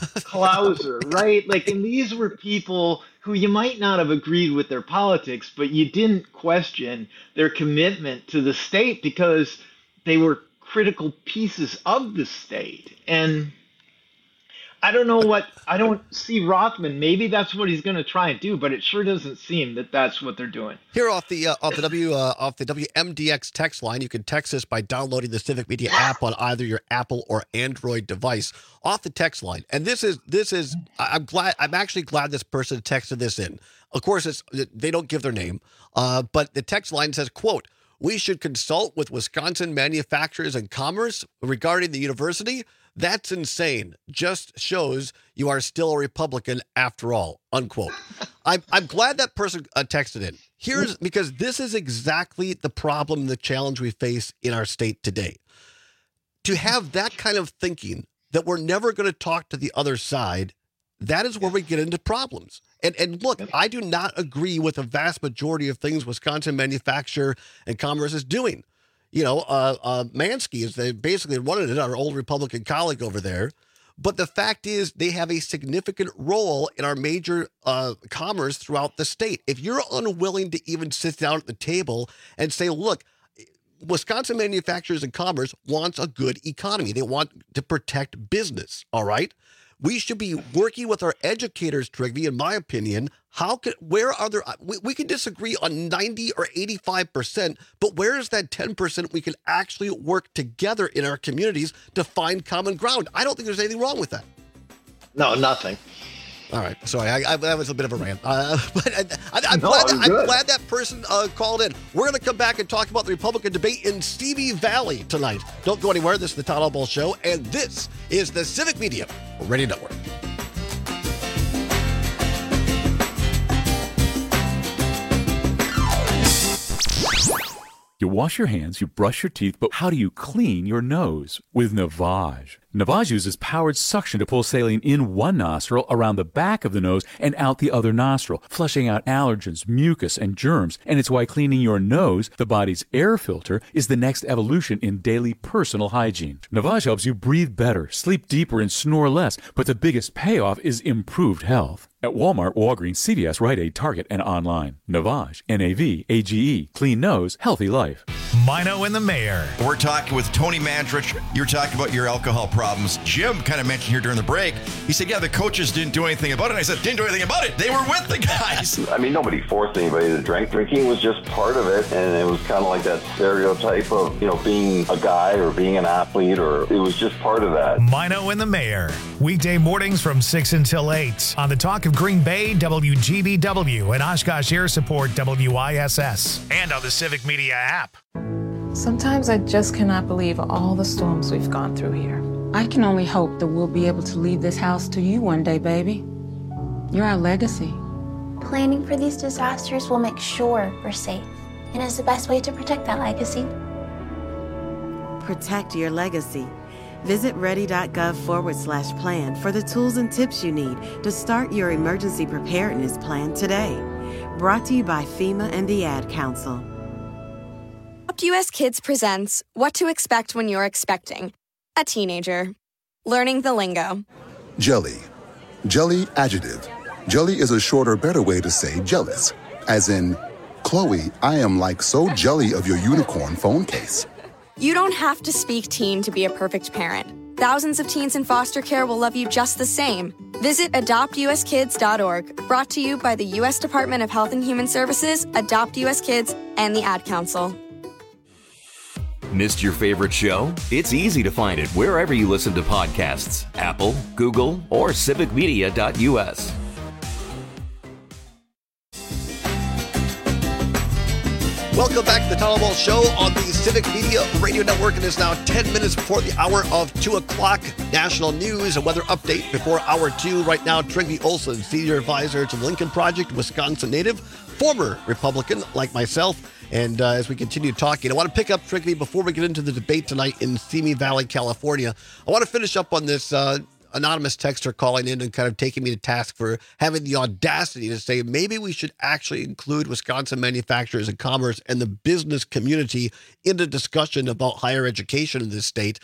Right? And these were people who you might not have agreed with their politics, but you didn't question their commitment to the state because they were critical pieces of the state. And I don't see Rothman. Maybe that's what he's going to try and do, but it sure doesn't seem that that's what they're doing. Here off the WMDX text line, you can text us by downloading the Civic Media app on either your Apple or Android device. Off the text line, and this is I'm actually glad this person texted this in. Of course, they don't give their name, but the text line says, quote, "We should consult with Wisconsin Manufacturers and Commerce regarding the university. That's insane. Just shows you are still a Republican after all," unquote. I'm glad that person texted in. Because this is exactly the problem, the challenge we face in our state today. To have that kind of thinking that we're never going to talk to the other side, that is where we get into problems. And look, I do not agree with the vast majority of things Wisconsin Manufacturer and Commerce is doing. Mansky is basically running it, our old Republican colleague over there. But the fact is they have a significant role in our major commerce throughout the state. If you're unwilling to even sit down at the table and say, look, Wisconsin Manufacturers and Commerce wants a good economy. They want to protect business, all right? We should be working with our educators, Trygve, in my opinion. We can disagree on 90 or 85%, but where is that 10% we can actually work together in our communities to find common ground? I don't think there's anything wrong with that. No, nothing. All right. Sorry, that was a bit of a rant. But I'm glad that person called in. We're going to come back and talk about the Republican debate in Stevie Valley tonight. Don't go anywhere. This is the Todd Albaugh Show, and this is the Civic Media Radio Network. You wash your hands, you brush your teeth, but how do you clean your nose? With Navage. Navage uses powered suction to pull saline in one nostril, around the back of the nose, and out the other nostril, flushing out allergens, mucus, and germs. And it's why cleaning your nose, the body's air filter, is the next evolution in daily personal hygiene. Navage helps you breathe better, sleep deeper, and snore less, but the biggest payoff is improved health. At Walmart, Walgreens, CVS, Rite Aid, Target, and online. Navage, N-A-V-A-G-E. Clean nose, healthy life. Mino and the Mayor. We're talking with Tony Mandrich. You're talking about your alcohol problems. Jim kind of mentioned here during the break. He said, yeah, the coaches didn't do anything about it. And I said, didn't do anything about it. They were with the guys. I mean, nobody forced anybody to drink. Drinking was just part of it. And it was kind of like that stereotype of, being a guy or being an athlete, or it was just part of that. Mino and the Mayor. Weekday mornings from 6 until 8 on the Talk of Green Bay, WGBW, and Oshkosh Air Support, WISS, and on the Civic Media app. Sometimes I just cannot believe all the storms we've gone through here. I can only hope that we'll be able to leave this house to you one day, baby. You're our legacy. Planning for these disasters will make sure we're safe, and is the best way to protect that legacy. Protect your legacy. Visit ready.gov/plan for the tools and tips you need to start your emergency preparedness plan today. Brought to you by FEMA and the Ad Council. Adopt US Kids presents What to Expect When You're Expecting a Teenager. Learning the lingo. Jelly. Jelly adjective. Jelly is a shorter, better way to say jealous. As in, Chloe, I am like so jelly of your unicorn phone case. You don't have to speak teen to be a perfect parent. Thousands of teens in foster care will love you just the same. Visit adoptuskids.org, brought to you by the U.S. Department of Health and Human Services, Adopt US Kids, and the Ad Council. Missed your favorite show? It's easy to find it wherever you listen to podcasts. Apple, Google, or civicmedia.us. Welcome back to the Tom Walsh Show on the Civic Media Radio Network. It is now 10 minutes before the hour of 2 o'clock. National news and weather update before hour 2. Right now, Trygve Olsen, Senior Advisor to the Lincoln Project, Wisconsin native, former Republican like myself. And as we continue talking, I want to pick up, Trygve, before we get into the debate tonight in Simi Valley, California. I want to finish up on this anonymous texter calling in and kind of taking me to task for having the audacity to say maybe we should actually include Wisconsin manufacturers and commerce and the business community in the discussion about higher education in this state.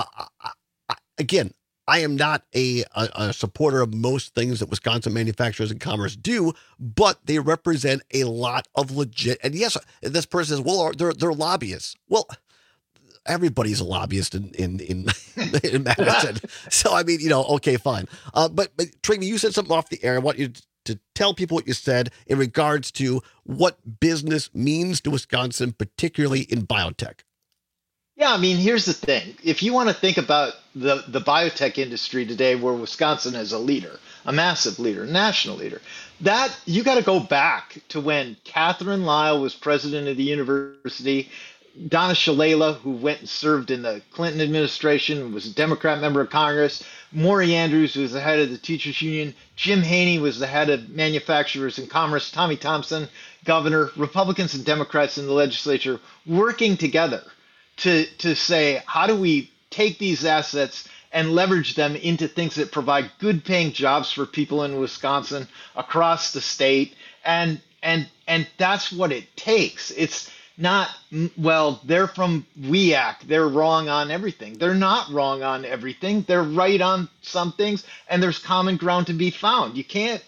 Again, I am not a supporter of most things that Wisconsin manufacturers and commerce do, but they represent a lot of legit. And yes, this person says, well, they're lobbyists. Well, everybody's a lobbyist in Madison. So, I mean, okay, fine. But Trygve, you said something off the air. I want you to tell people what you said in regards to what business means to Wisconsin, particularly in biotech. Yeah, I mean, here's the thing. If you want to think about the biotech industry today, where Wisconsin is a leader, a massive leader, national leader, that you got to go back to when Catherine Lyle was president of the university, Donna Shalala, who went and served in the Clinton administration, was a Democrat member of Congress, Maury Andrews was the head of the teachers union, Jim Haney was the head of manufacturers and commerce, Tommy Thompson, governor, Republicans and Democrats in the legislature working together to say, how do we take these assets and leverage them into things that provide good paying jobs for people in Wisconsin across the state. And that's what it takes. It's not, well, they're from WEAC, they're wrong on everything. They're not wrong on everything. They're right on some things, and there's common ground to be found. You can't,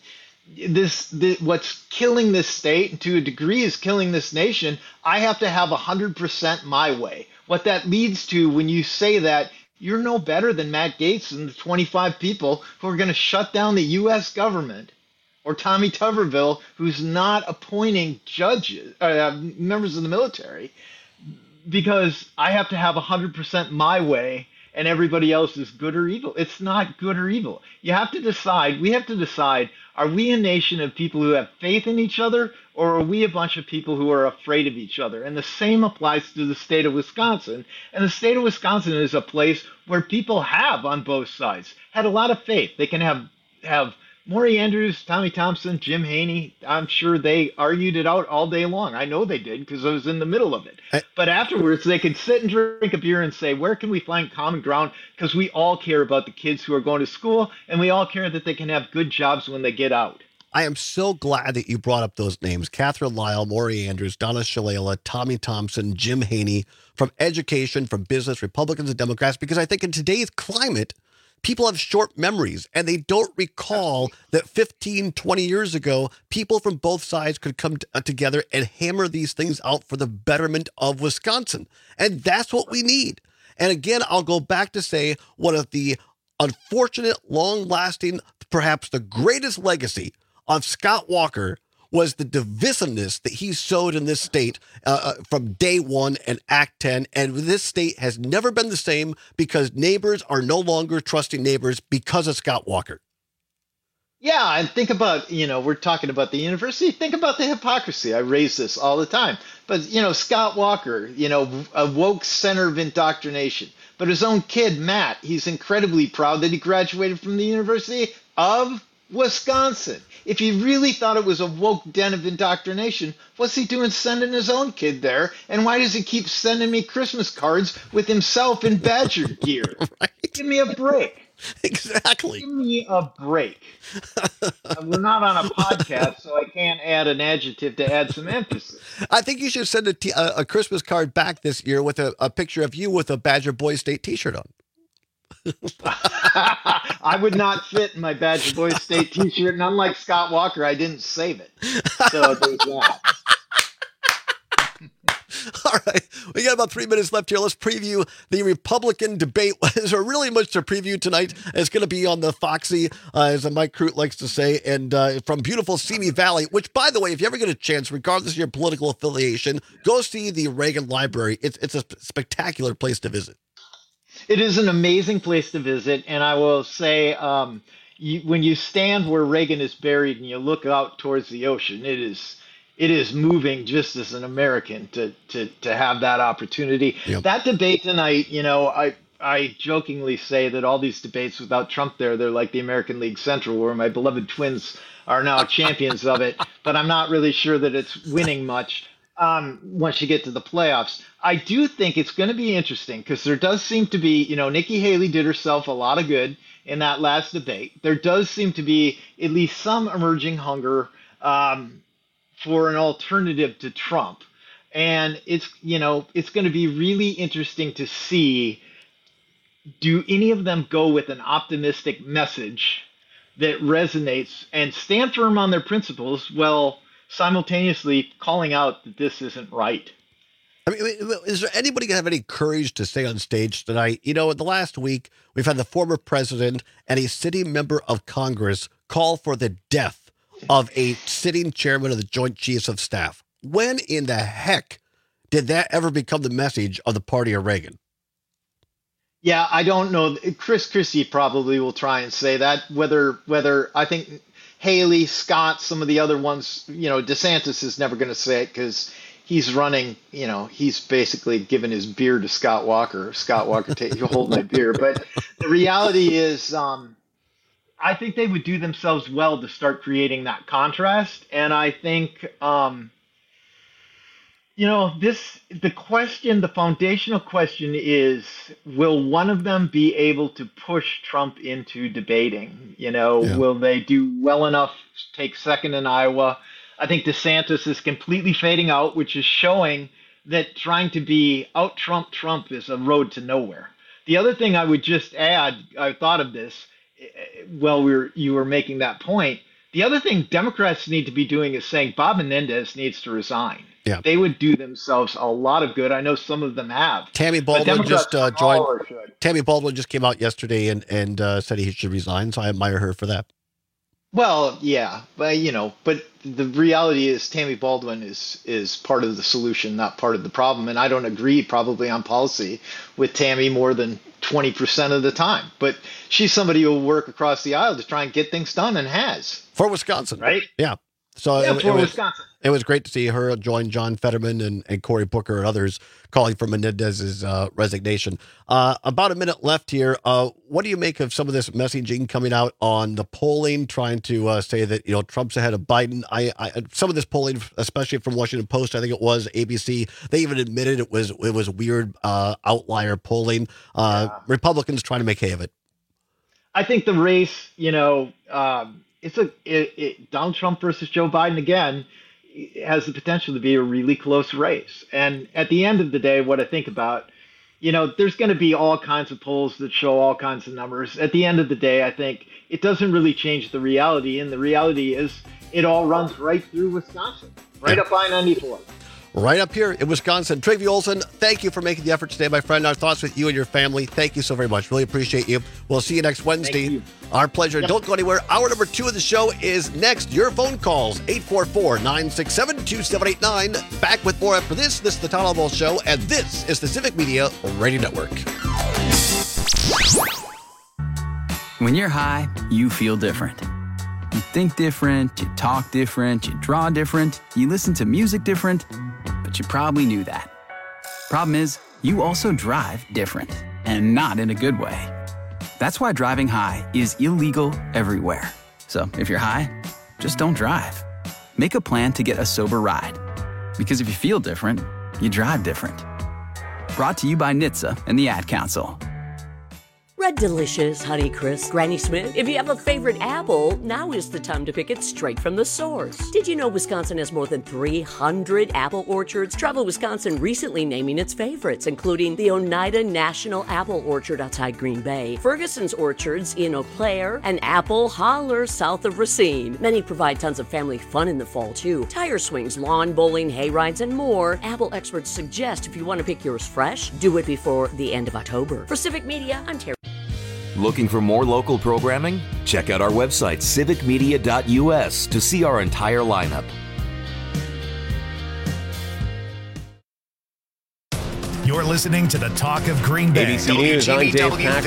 what's killing this state, and to a degree is killing this nation, I have to have 100% my way. What that leads to when you say that, you're no better than Matt Gaetz and the 25 people who are going to shut down the U.S. government, or Tommy Tuberville, who's not appointing judges, members of the military, because I have to have 100% my way and everybody else is good or evil. It's not good or evil. You have to decide, we have to decide, are we a nation of people who have faith in each other, or are we a bunch of people who are afraid of each other? And the same applies to the state of Wisconsin. And the state of Wisconsin is a place where people have, on both sides, had a lot of faith. They can have Maury Andrews, Tommy Thompson, Jim Haney. I'm sure they argued it out all day long. I know they did because I was in the middle of it. But afterwards, they could sit and drink a beer and say, where can we find common ground? Because we all care about the kids who are going to school, and we all care that they can have good jobs when they get out. I am so glad that you brought up those names. Catherine Lyle, Maury Andrews, Donna Shalala, Tommy Thompson, Jim Haney, from education, from business, Republicans and Democrats, because I think in today's climate, people have short memories and they don't recall that 15, 20 years ago, people from both sides could come together and hammer these things out for the betterment of Wisconsin. And that's what we need. And again, I'll go back to say one of the unfortunate, long-lasting, perhaps the greatest legacy of Scott Walker was the divisiveness that he sowed in this state from day one and Act 10. And this state has never been the same because neighbors are no longer trusting neighbors because of Scott Walker. Yeah, and think about, we're talking about the university. Think about the hypocrisy. I raise this all the time. But, Scott Walker, a woke center of indoctrination. But his own kid, Matt, he's incredibly proud that he graduated from the University of Wisconsin. If he really thought it was a woke den of indoctrination, what's he doing sending his own kid there? And why does he keep sending me Christmas cards with himself in Badger gear? Right. Give me a break. Exactly. Give me a break. We're not on a podcast, so I can't add an adjective to add some emphasis. I think you should send a Christmas card back this year with a picture of you with a Badger Boys State t-shirt on. I would not fit in my Badger Boys State t-shirt, and unlike Scott Walker, I didn't save it. So there's that. All right, we got about 3 minutes left here. Let's preview the Republican debate. Is there really much to preview tonight? It's going to be on the Foxy, as Mike Crute likes to say, and from beautiful Simi Valley, which, by the way, if you ever get a chance, regardless of your political affiliation, go see the Reagan Library. It's a spectacular place to visit. It is an amazing place to visit, and I will say, when you stand where Reagan is buried and you look out towards the ocean, it is moving just as an American to have that opportunity. Yep. That debate tonight, I jokingly say that all these debates without Trump there, they're like the American League Central, where my beloved Twins are now champions of it, but I'm not really sure that it's winning much once you get to the playoffs. I do think it's going to be interesting because there does seem to be, Nikki Haley did herself a lot of good in that last debate. There does seem to be at least some emerging hunger for an alternative to Trump. And it's going to be really interesting to see, do any of them go with an optimistic message that resonates and stand firm on their principles while simultaneously calling out that this isn't right? I mean, is there anybody going to have any courage to say on stage tonight, in the last week, we've had the former president and a sitting member of Congress call for the death of a sitting chairman of the Joint Chiefs of Staff. When in the heck did that ever become the message of the party of Reagan? Yeah, I don't know. Chris Christie probably will try and say that. Whether I think Haley, Scott, some of the other ones, DeSantis is never going to say it because he's running, he's basically given his beer to Scott Walker. Scott Walker, you hold my beer. But the reality is, I think they would do themselves well to start creating that contrast. And I think, the foundational question is, will one of them be able to push Trump into debating? Will they do well enough to take second in Iowa? I think DeSantis is completely fading out, which is showing that trying to be out-Trump Trump is a road to nowhere. The other thing I would just add, I thought of this while you were making that point. The other thing Democrats need to be doing is saying Bob Menendez needs to resign. Yeah. They would do themselves a lot of good. I know some of them have. Tammy Baldwin just joined. Tammy Baldwin just came out yesterday and said he should resign, so I admire her for that. Well, yeah, but but the reality is Tammy Baldwin is part of the solution, not part of the problem. And I don't agree probably on policy with Tammy more than 20% of the time. But she's somebody who will work across the aisle to try and get things done and has. For Wisconsin. Right? Yeah. So Wisconsin. It was great to see her join John Fetterman and Cory Booker and others calling for Menendez's resignation. About a minute left here. What do you make of some of this messaging coming out on the polling, trying to say that Trump's ahead of Biden? Some of this polling, especially from Washington Post, I think it was ABC, they even admitted it was weird outlier polling. Republicans trying to make hay of it. I think the race, Donald Trump versus Joe Biden again has the potential to be a really close race. And at the end of the day, what I think about, there's going to be all kinds of polls that show all kinds of numbers. At the end of the day, I think it doesn't really change the reality. And the reality is it all runs right through Wisconsin, right up I-94. Right up here in Wisconsin. Trygve Olsen, thank you for making the effort today, my friend. Our thoughts with you and your family. Thank you so very much. Really appreciate you. We'll see you next Wednesday. Our pleasure. Yep. Don't go anywhere. Hour number 2 of the show is next. Your phone calls, 844-967-2789. Back with more after this. This is the Tom Alamo Show, and this is the Civic Media Radio Network. When you're high, you feel different. You think different, you talk different, you draw different, you listen to music different, but you probably knew that. Problem is, you also drive different, and not in a good way. That's why driving high is illegal everywhere. So if you're high, just don't drive. Make a plan to get a sober ride. Because if you feel different, you drive different. Brought to you by NHTSA and the Ad Council. Red Delicious, Honeycrisp, Granny Smith. If you have a favorite apple, now is the time to pick it straight from the source. Did you know Wisconsin has more than 300 apple orchards? Travel Wisconsin recently naming its favorites, including the Oneida National Apple Orchard outside Green Bay, Ferguson's Orchards in Eau Claire, and Apple Holler south of Racine. Many provide tons of family fun in the fall, too. Tire swings, lawn bowling, hay rides, and more. Apple experts suggest if you want to pick yours fresh, do it before the end of October. For Civic Media, I'm Terry. Looking for more local programming? Check out our website, civicmedia.us, to see our entire lineup. You're listening to the Talk of Green Bay. ABC News, I'm Dave Packer.